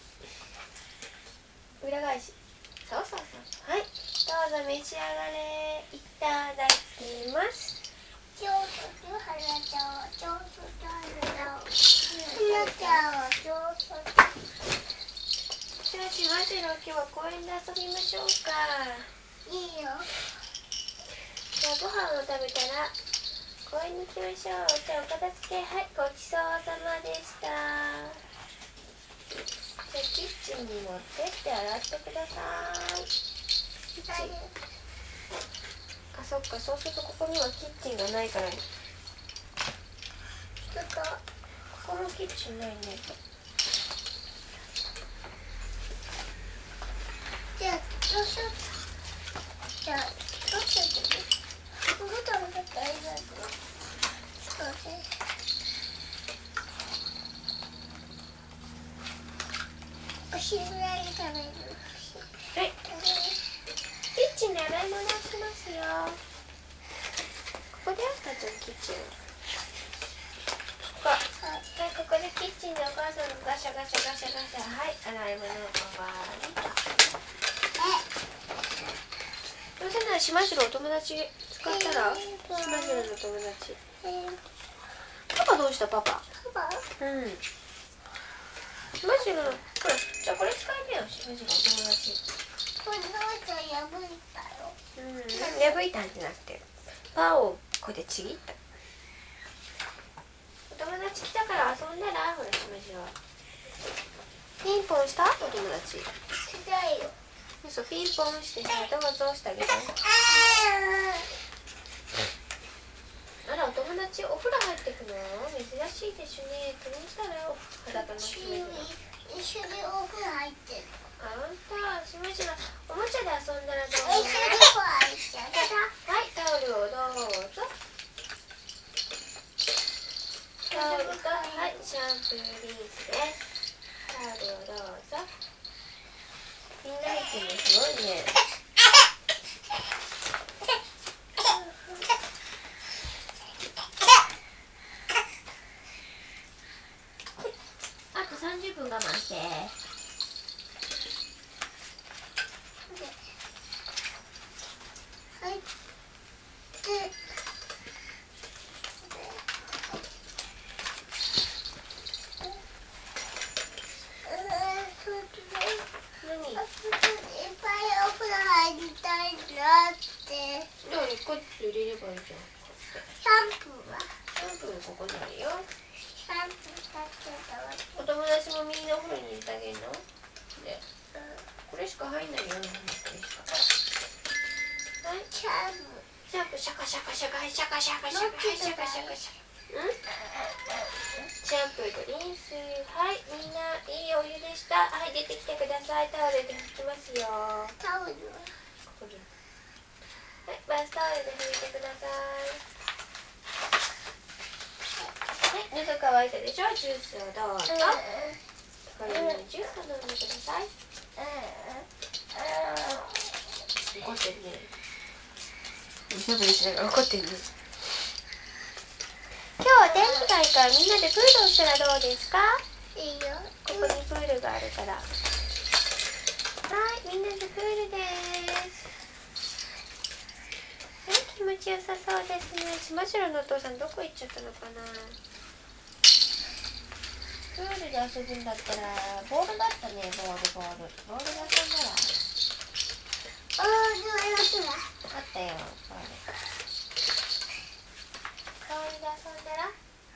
裏返し。そうそうそう。はい、どうぞ召し上がれ。いただきます。 上手はなちゃん、上手はなちゃん、上手。 じゃあしましろ、今日は公園で遊びましょうか。 いいよ。 じゃあご飯を食べたら公園に行きましょう。じゃあお片付け、はい、ごちそうさまでした。じゃあキッチンに持ってって洗ってください。あ、そっか、そうするとここにはキッチンがないからここもキッチンないね。 じゃあどうしよう。じゃあどうしよう。ここ食べたらいいなと。そうね。お昼ぐらいに食べる。 はい。キッチンで洗い物をしますよ。ここであったちゃんキッチン。はい、ここでキッチンでお母さんのガシャガシャガシャガシャ。はい、洗い物終わりと。どうせならしましろお友達使ったら、しましろの友達。パパどうしたパパ？ パパ？ うん。しましろの、ほら、じゃあこれ使えるよ、しましろお友達。 これなんか破いたよ。 破いたんじゃなくて、パンをここでちぎった。お友達来たから遊んだら、ほらしましろ。ピンポンしたお友達。 したよ。 そう、ピンポンしてさ、どうぞしてあげて。あら、お友達お風呂入ってくの珍しいでしょね。気にしたらよ、裸のしめじろ。 一緒にお風呂入ってる。 あんた、しましろ、おもちゃで遊んだらどう？ 一緒にお風呂入っちゃった。 はい、タオルをどうぞ。タオルと、はい、シャンプーリンスです。タオルをどうぞ。みんなできるのすごいね。あと30分我慢して。 はい。 何？ いっぱいお風呂入りたいなって。 でも1個ずつ入れればいいじゃん。 シャンプーは？ シャンプーここにあるよ。 シャンプーだけど。 お友達もみんなお風呂に入れてあげるの？で、これしか入んないよ。これしか。はい。 シャンプー。 シャンプーシャカシャカシャカシャカシャカシャカシャカシャカシャカ。シャンプーとリンス。はい、みんないいお湯でした。はい、出てきてください。タオルで拭きますよ。 タオルは？ ここに。はい、バスタオルで拭いてください。はい、喉乾いたでしょ。ジュースをどうぞ。これにジュースを飲んでください。怒ってるね。おしゃべりしながら怒ってるね。今日は天気がいいからみんなでプールをしたらどうですか？ いいよ。 ここにプールがあるから。はい、みんなでプールです。はい、気持ちよさそうですね。しましろのお父さんどこ行っちゃったのかな。プールで遊ぶんだったらボールだったね。ボールで遊んだらボールあったよ。ボールで遊んだら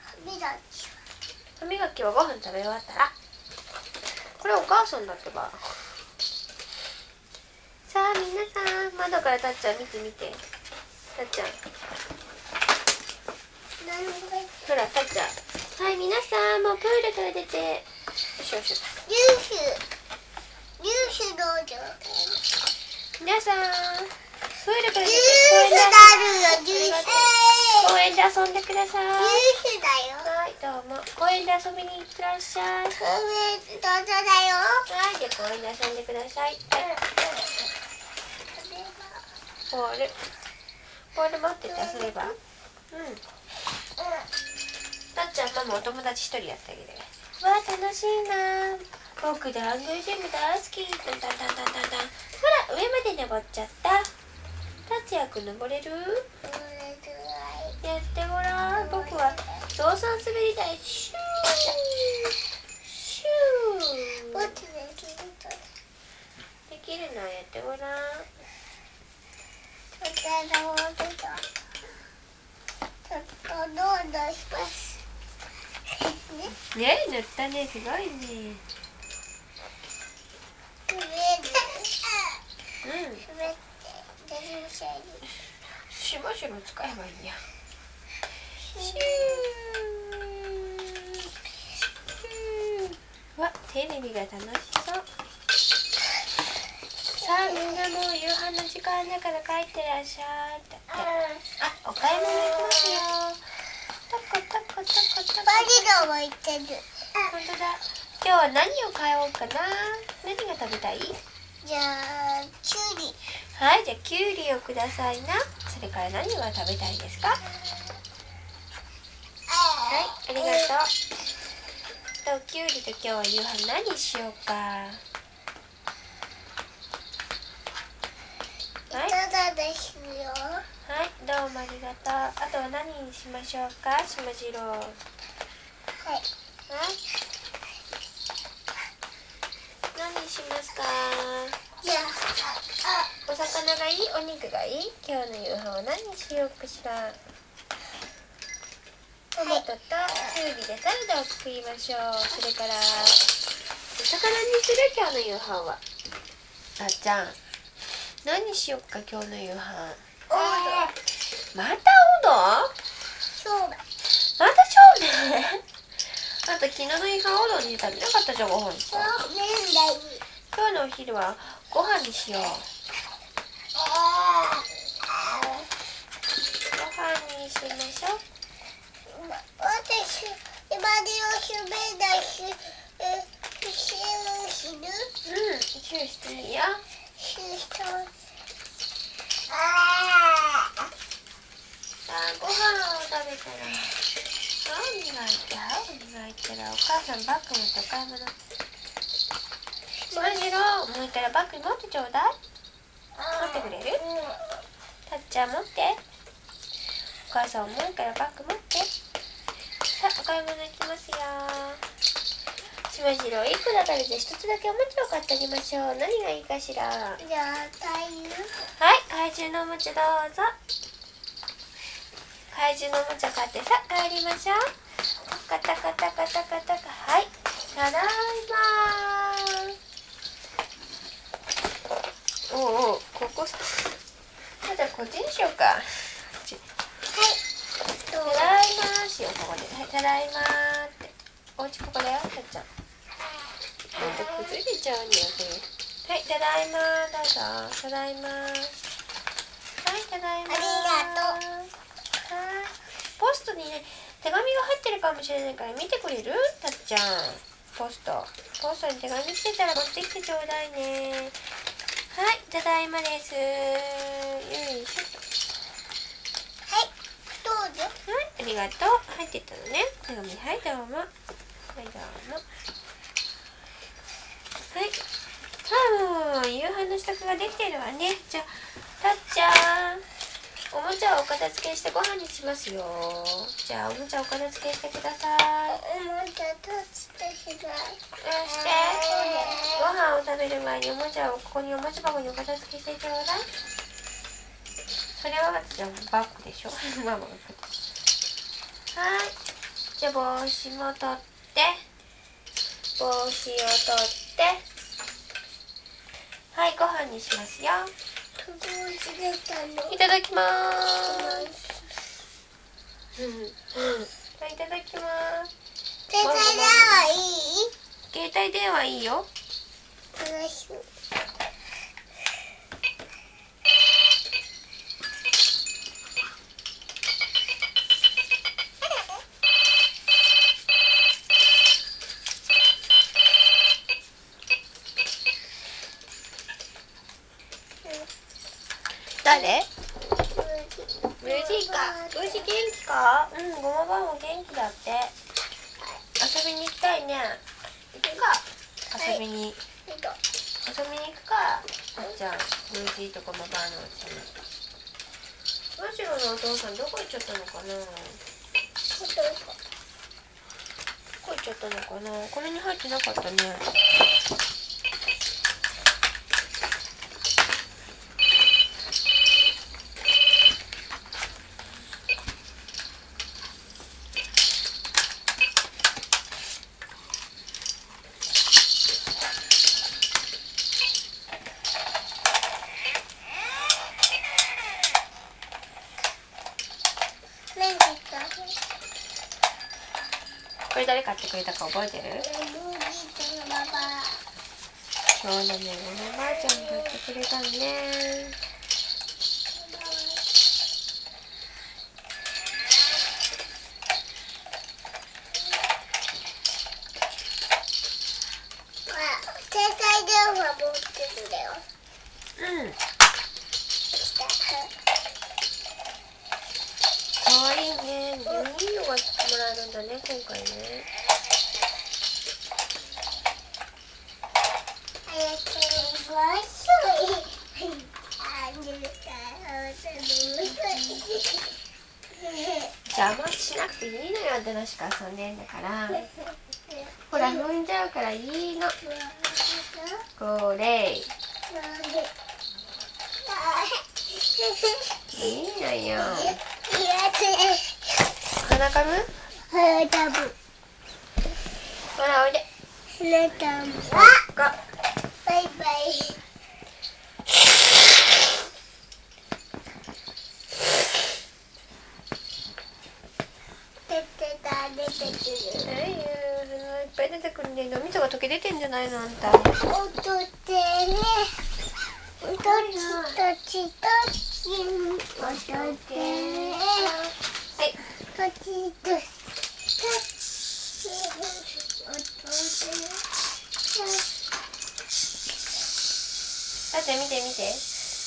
歯磨きはご飯食べ終わったら。これお母さんだってば。さあ皆さん、窓からたっちゃん見て見て。たっちゃんほら、たっちゃん。はい、皆さんもうプールから出て。よしよし。 入手どうぞ。 皆さんプールからジュー出てス公園で遊んでください。 だよ。 はい、どうも。公園で遊びに行ってらっしゃい。はい、 どうぞだよ。 じゃあ公園で遊んでください。ボール持ってて遊べば。うん。なっちゃん、ママお友達一人やってあげる。わあ、楽しいな。僕でハングルジム大好き。タンタンタンタンタンタン。ほら、上まで登っちゃった。達也くん登れる？やってごらん。僕はゾウさん滑り台。シューシュー。できるのやってごらん。ね、塗ったね、すごいね。うん。しばしば使えばいいや。シュー。わ、テレビが楽しそう。さあ、みんなもう夕飯の時間だから帰ってらっしゃいって。あ、お買い物行きますよ。タコタコタコタコ。 バリドも行ってる。 本当だ。今日は何を買おうかな。何が食べたい？ じゃあ、キュウリ。 はい、じゃあキュウリをくださいな。それから何が食べたいですか？はい、ありがとう。キュウリと今日は夕飯何しようか。はい、 ただですよ。 はい、どうもありがとう。あとは何にしましょうか、しまじろう。はい。 はい。 何にしますか？ じゃお魚がいい？お肉がいい？今日の夕飯は何にしようかしら。トマトとキュウリでサラダを作りましょう。それからお魚にする？今日の夕飯は。あっちゃん、何にしようか今日の夕飯。またおどん？ そうだ。 またそうめん？あんた昨日の夕飯おどんに食べなかったじゃん、ご飯さ。 麺だい。 今日のお昼はご飯にしよう。ご飯にしましょう。 私、今でおしめだし、シューする？ うん、シューしていいよ。 シューしとる。 さあ、ご飯を食べたら歯を磨いたらお母さんバッグ持ってお買い物。しまじろう、もういいからバッグに持ってちょうだい。持ってくれる？たっちゃん持って。お母さん重いからバッグ持って。さあ、お買い物行きますよ。しまじろう、いくらかで一つだけおもちゃを買ってあげましょう。何がいいかしら。はい、 じゃあ、太陽。 怪獣のおもちゃどうぞ。怪獣のおもちゃ買ってさあ帰りましょう。カタカタカタカタカ。はい、ただいま。おうおう、ここじゃあこっちにしようか。はい、ただいまーしよう、ここで。はい、ただいまーって。おうちここだよ、たっちゃん。ほんと崩れちゃうんだよ、これ。はい、ただいまー、どうぞ。ただいまー。はい、ただいまー。 ありがとう。 ポストにね、手紙が入ってるかもしれないから見てくれる？たっちゃん。ポストに手紙来てたら持ってきてちょうだいね。はい、ただいまです。よいしょ。 はい、どうぞ。 はい、ありがとう。入ってたのね、手紙。はい、どうも。はい、どうも。はい。さあ、もう夕飯の支度ができてるわね。じゃあ、たっちゃん、おもちゃをお片付けしてご飯にしますよ。じゃあおもちゃをお片付けしてください。 おもちゃとしてしない。 して。ご飯を食べる前におもちゃをここにおもちゃ箱にお片付けしてちょうだい。それはじゃあバッグでしょ。ママが。はい。じゃあ帽子も取って。帽子を取って。はい、ご飯にしますよ。いただきまーす。はい、いただきまーす。 携帯電話いい？ 携帯電話いいよ。 誰？ブージーか。ブージー元気か？うん、ごまばも元気だって。遊びに行きたいね。行くか。遊びに。遊びに行くか。あっちゃん、ブージーとごまばのうちに。マシロのお父さんどこ行っちゃったのかな。どこ行っちゃったのかな。これに入ってなかったね。これ誰買ってくれたか覚えてる？そうだね、おばあちゃん買ってくれたのね。 携帯電話持ってるだよ。 うん。かわいいね。いいのがもらえるんだね、今回ね。邪魔しなくていいのよ、楽しく遊んでんだから。ほら、踏んじゃうからいいの。これ。いいのよ。鼻かむ？ 鼻かむ。 ほら、おいで。 鼻かむ。 あ、 バイバイ。出てくる。 いっぱい出てくるね。脳みそが溶け出てんじゃないの、あんた。 おとってね。とちとちとち。おとってね。 はい。 とちとちとち。おとってね。 だって見て見て。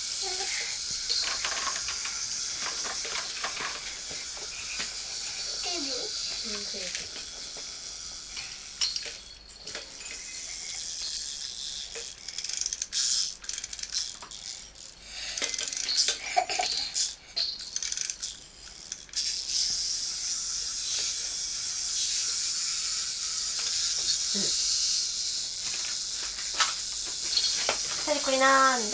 これなんだ。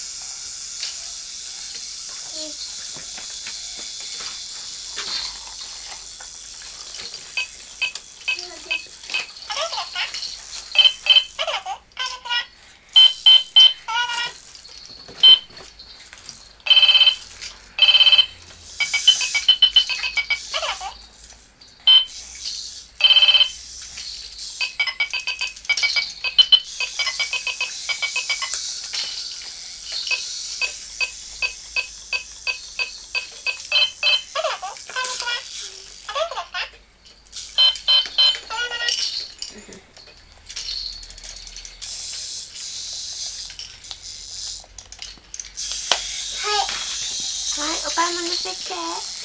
はい、お買い物してきて。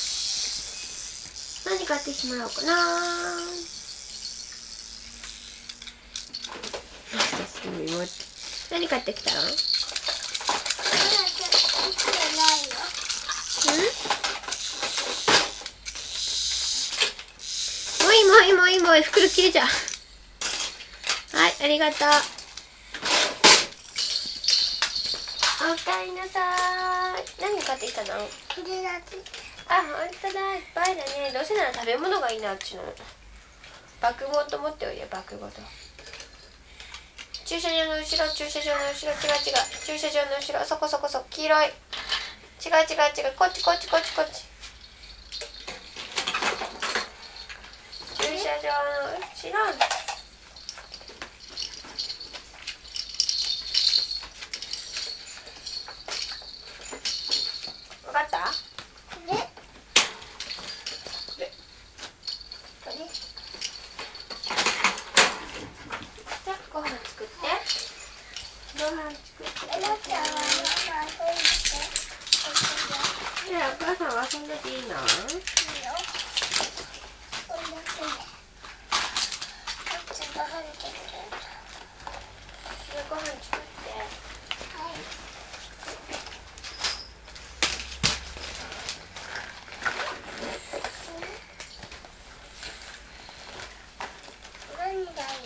何買ってきてもらおうかな。何買ってきたの？もういい、袋切れちゃう。はい、ありがとう。おかえりなさい。何買ってきたの？ これだけ。 あ、ほんとだ、いっぱいだね。どうせなら食べ物がいいな、あっちの。爆ごと持っておいで、爆ごと。駐車場の後ろ、違う。駐車場の後ろ、そこ、黄色い。違う、こっち。駐車場の後ろ。わかった？これ。じゃあ、ご飯作って。 そんなでいいな。 いいよ。こんなくね。ご飯作る。 ご飯作って。 はい。何がいい？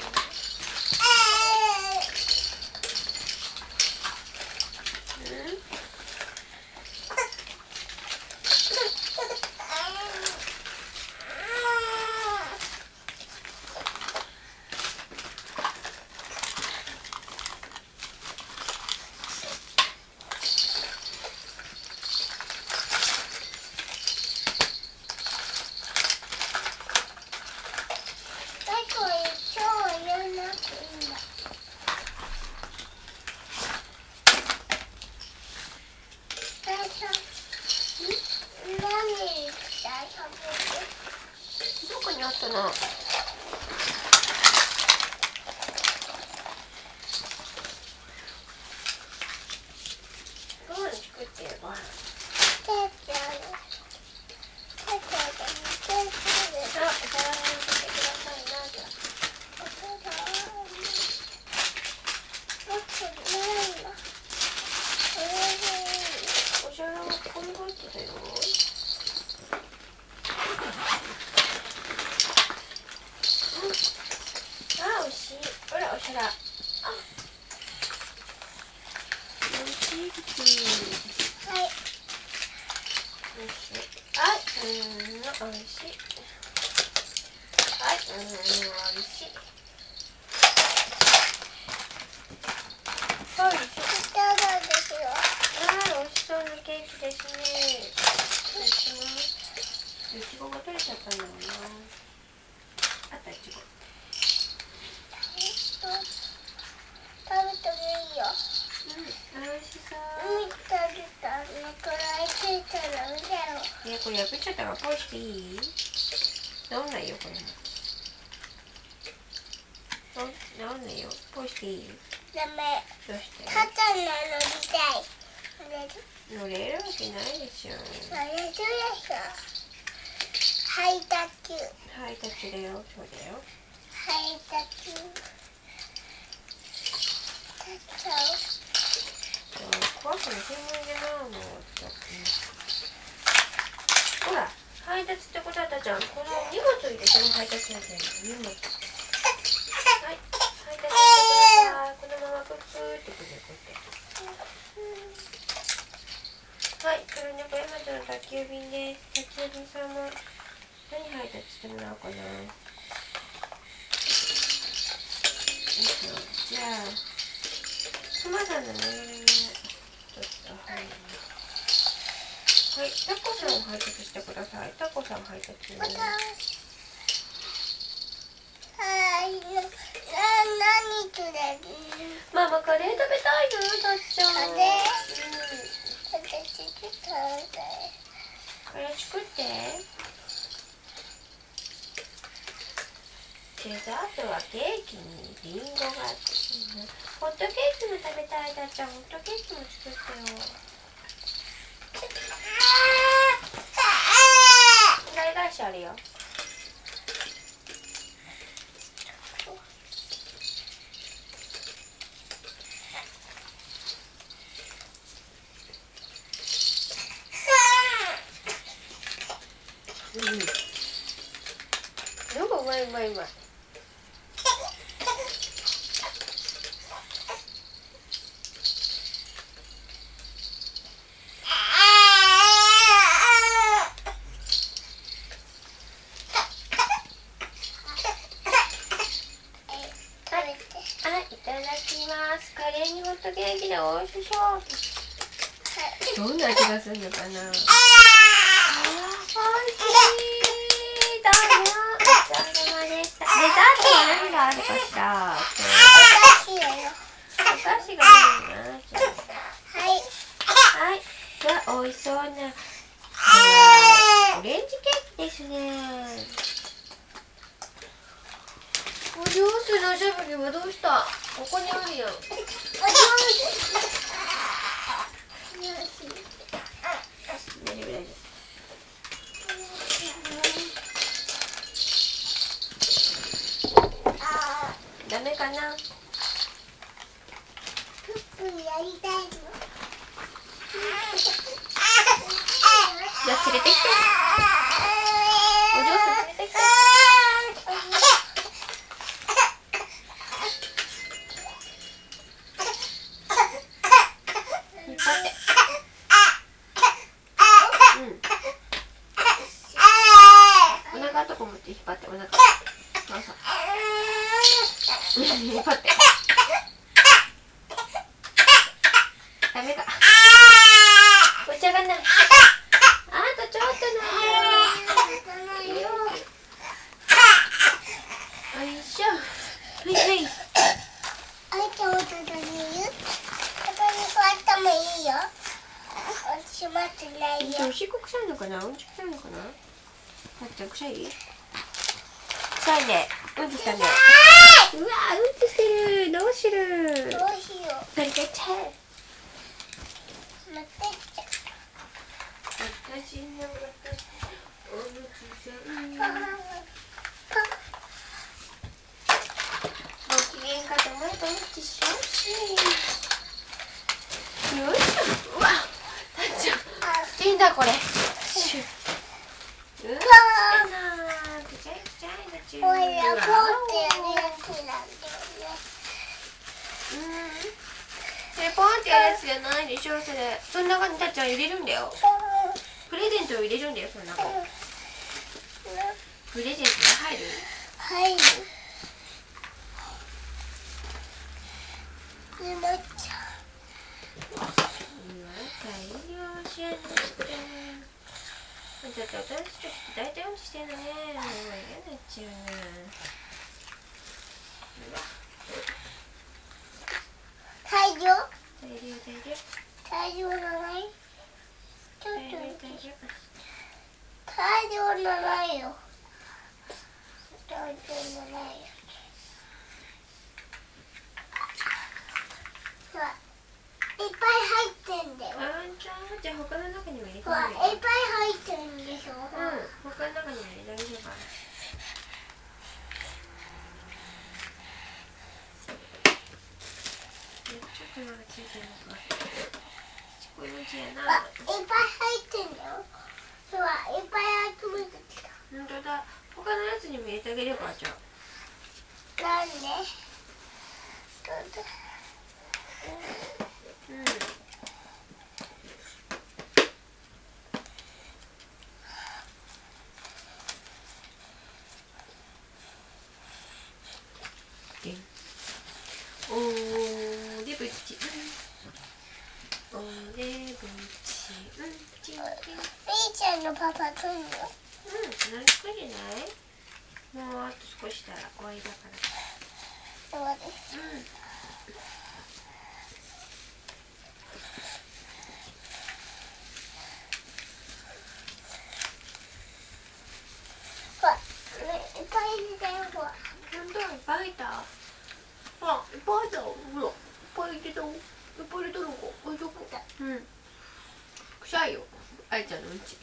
どこにあったの？ご飯作ってよ、ご飯。お皿がここに入ってたよ。あ、美味しい。ほら、お皿。あ、美味しい。 はい。 美味しい。はい、美味しい。はい、美味しい。はい、美味しそうなケーキですね。いちごが取れちゃったんだろうな。あった、いちご。 食べてもいいよ。 美味しそう。これ破っちゃったからポイしていい？治んないよ、これも。治んないよ。ポイしていい？ ダメ。 どうして？ 肩の乗りたい。 乗れるわけないでしょ。 乗れるでしょ。ハイタッチ。 ハイタッチだよ。そうだよ。 ハイタッチ。 怖くない専門じゃないもん。ほら、配達ってことはたちゃん、この荷物入れても配達なんだよ。荷物。はい、配達してください。このままプップーってくるこうやって。はい、黒猫ヤマトの宅急便です。宅急便さんも何配達してもらおうかな。じゃあ、クマさんのね。はい、タコさんを配達してください。タコさん配達ね。 はい、何それ？ ママカレー食べたいの、たっちゃん。 カレー？ カレー作って。デザートはケーキにリンゴが。ホットケーキも食べたい、たっちゃん。ホットケーキも作ってよ。フライ返しあるよ。なんかうまいうまいうまい。はい、いただきます。カレーにホットケーキで美味しそう。どんな味がするのかな。美味しい。どうも、お疲れ様でした。デザートは何があるかしら。お菓子がいいな。はい。はい。美味しそうな。オレンジケーキですね。どうするの？ジャブリはどうした？ここにあるよ。大丈夫大丈夫。 ダメかな。 プップやりたいの。 じゃあ連れてきて。お嬢さん連れてきて。引っ張って。お腹のとこ持って引っ張って、お腹。そうそう。引っ張って。ダメか。お茶がない。あとちょっとなんだよ。よいしょ。はいはい。 あいちゃんおととにいる？ここに座ってもいいよ。私待ってないよ。 おしっこ臭いのかな？うんち臭いのかな？あっちゃん臭い？臭いね。うんちしたね。うわー、うんちしてる。どうする？ どうしよう。 取り替えちゃえ。 待って。 私のおむつさん。ご機嫌かと思えばうんちしようし。よいしょ。うわ、たっちゃん。いいんだこれ。シュッ。うわーなー。くちゃいくちゃいなちゅう。 これはこうってやるやつなんだよね。 それポンってやるやつじゃないでしょ。それその中にたっちゃん入れるんだよ。プレゼントを入れるんだよ。その中プレゼントが入る？ 入る。沼っちゃう。 大量しやにして。だって私たち大体うんちしてんのね。もう嫌になっちゃうな。 大量なない？ちょっと大量なないよ。大量なないよ。ほら、いっぱい入ってんだよ。 じゃあ他の中にも入れてみるよ。 ほら、いっぱい入ってるんでしょ。 他の中にも入れてみようかな。ちょっとまだついてるのか。こういううんちやな。 いっぱい入ってんだよ。ほら、いっぱい集めてきた。 本当だ。他のやつにも入れてあげればじゃあ。 なんで？ おーでぶちおでぶちりーちゃんのパパ来るの？ 何個じゃない？もうあと少したら終わりだから。 そうです。ほら、いっぱい入れたよ。ほら。 本当いっぱい入った。ほら、いっぱい入った。ほら、いっぱい入れた。いっぱい入れたのか。あ、どこ？臭いよ。あいちゃんのうんち。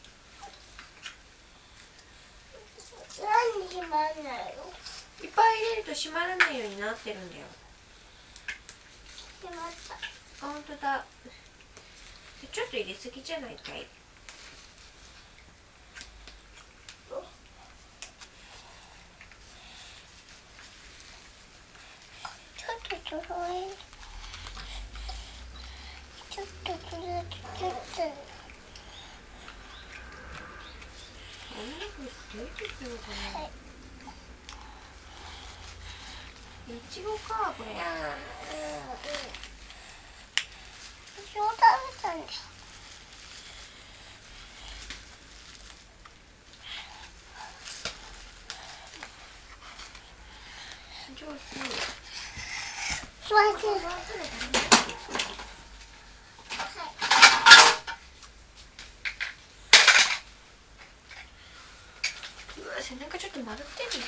なんで閉まんないの？ いっぱい入れると閉まらないようになってるんだよ。 閉まった。 あ、本当だ。ちょっと入れすぎじゃないかい？ ちょっとそれ。ちょっとそれ。 出てくるかな。いちごかこれ。 いちご食べたんだ。 上手。 座って。 背中ちょっと丸ってるし。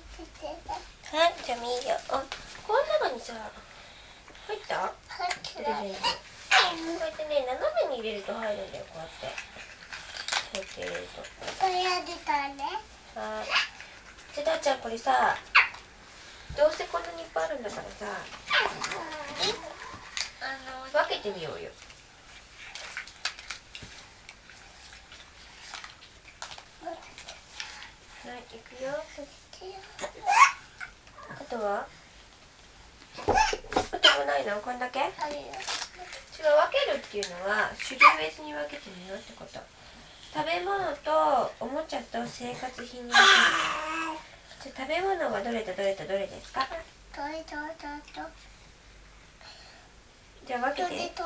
はい、じゃあいいよ。あ、この中にさ、入った？プレゼント。こうやってね、斜めに入れると入るんだよ、こうやって。こうやって入れると。 これやってたね。 はい。じゃあ、たっちゃんこれさ、どうせこんなにいっぱいあるんだからさ、分けてみようよ。はい、いくよ。あとは？あともないの？こんだけ？違う、分けるっていうのは種類別に分けてみようってこと。食べ物とおもちゃと生活品に分ける。じゃあ食べ物はどれですか？じゃあ分けて。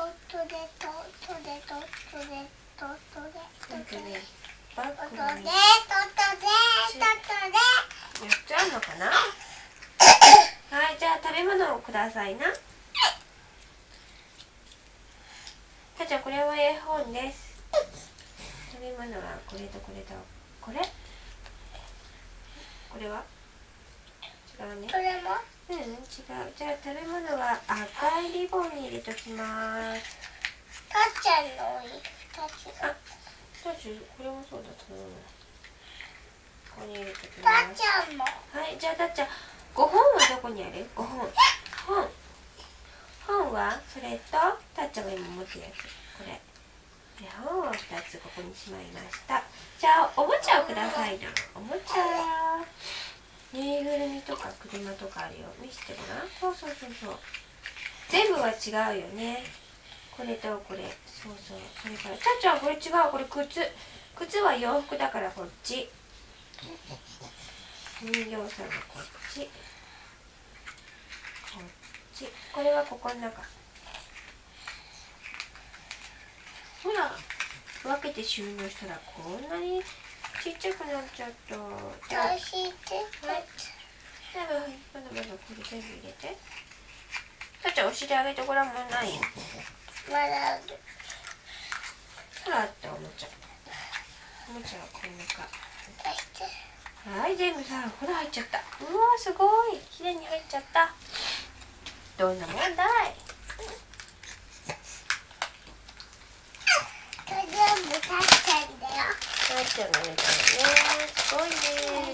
バッグが4つあるのかな？はい、じゃあ食べ物をくださいな。たっちゃん、これは絵本です。食べ物はこれとこれとこれ。これは違うね。 それも？ うん、違う。じゃあ食べ物は赤いリボンに入れときます。 たっちゃんの2つ。 あ、たっちゃん、これもそうだと思う。ここに入れときたます。 っちゃんも。 はい、じゃあたっちゃん、5本はどこにある？5本。本はそれとたっちゃんが今持ってるやつ。これ。で、本を2つここにしまいました。じゃあおもちゃをくださいな。おもちゃ。ぬいぐるみとか車とかあるよ。見せてごらん。そう。全部は違うよね。これとこれ。そう。それからたっちゃん、これ違う。これ靴。靴は洋服だからこっち。人形さんはこっち。これはここの中。ほら、分けて収納したらこんなにちっちゃくなっちゃった。じゃあ、はい。まだこれ全部入れて。たっちゃん、押してあげてごらん。もうない？ まだある。 ほらあったおもちゃ。おもちゃはこんなか。はい、全部さ、ほら入っちゃった。うわー、すごい。きれいに入っちゃった。どんなもんだい？ 全部たっちゃんだよ。 たっちゃんがね、すごいね。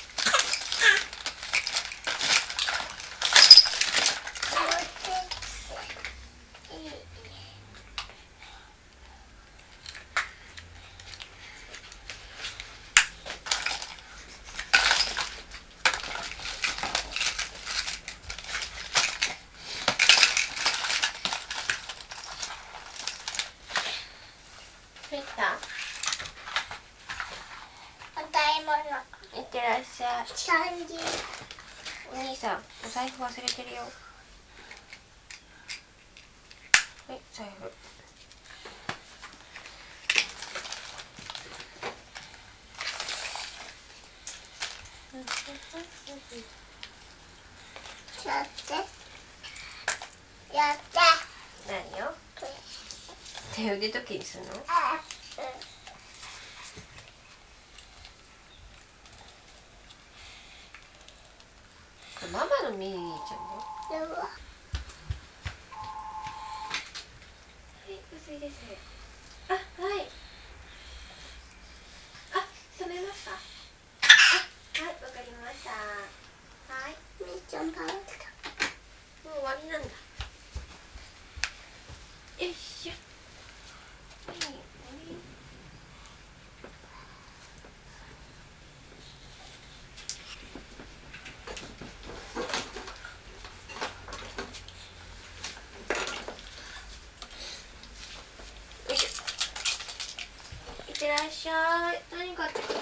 入った？ お買い物。 いってらっしゃい。 30。 お兄さん、お財布忘れてるよ。はい、財布。 やって。 何よ？手腕時計にするの？ママのミニーちゃんだよ。はい、薄いです。あ、はい。あ、止めますか？はい、わかりました。はい。 みーちゃんパンツだ。 もう終わりなんだ。よいしょ。はい、終わり。よいしょ。いってらっしゃい。何買ってくるの？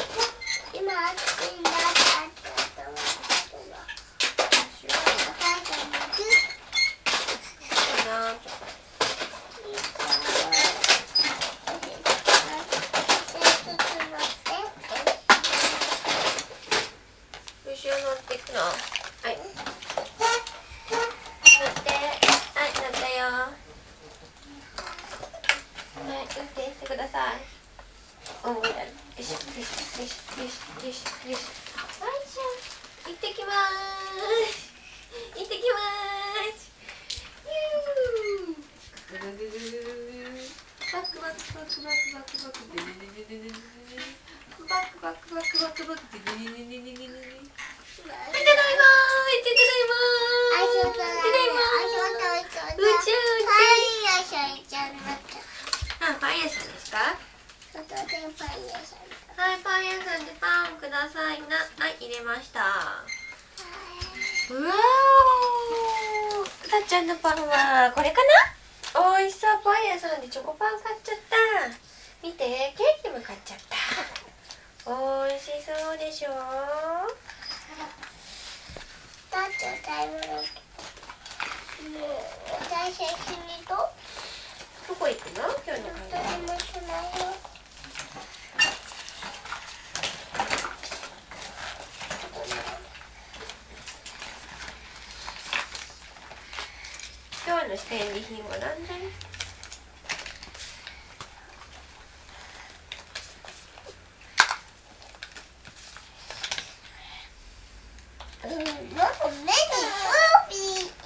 今、暑いんだって。 はい。乗って。はい、乗ったよ。はい、運転してください。おもいだ。よしよしよしよしよしよし。よいしょ。行ってきまーす。行ってきまーす。バクバクバクバクバクバクでででででででバクバクバクバクバクででででででででただいまー、ただいまー、ただいまー、宇宙あ、パン屋さんですか？はい、パン屋さんでパンくださいな。はい、入れました。うわー、さっちゃんのパンはこれかな？おいしそう。パン屋さんでチョコパン買っちゃった。見て、ケーキも買っちゃった。おいしそうでしょ？どこ行くの？今日の会話。今日の戦利品は何だい？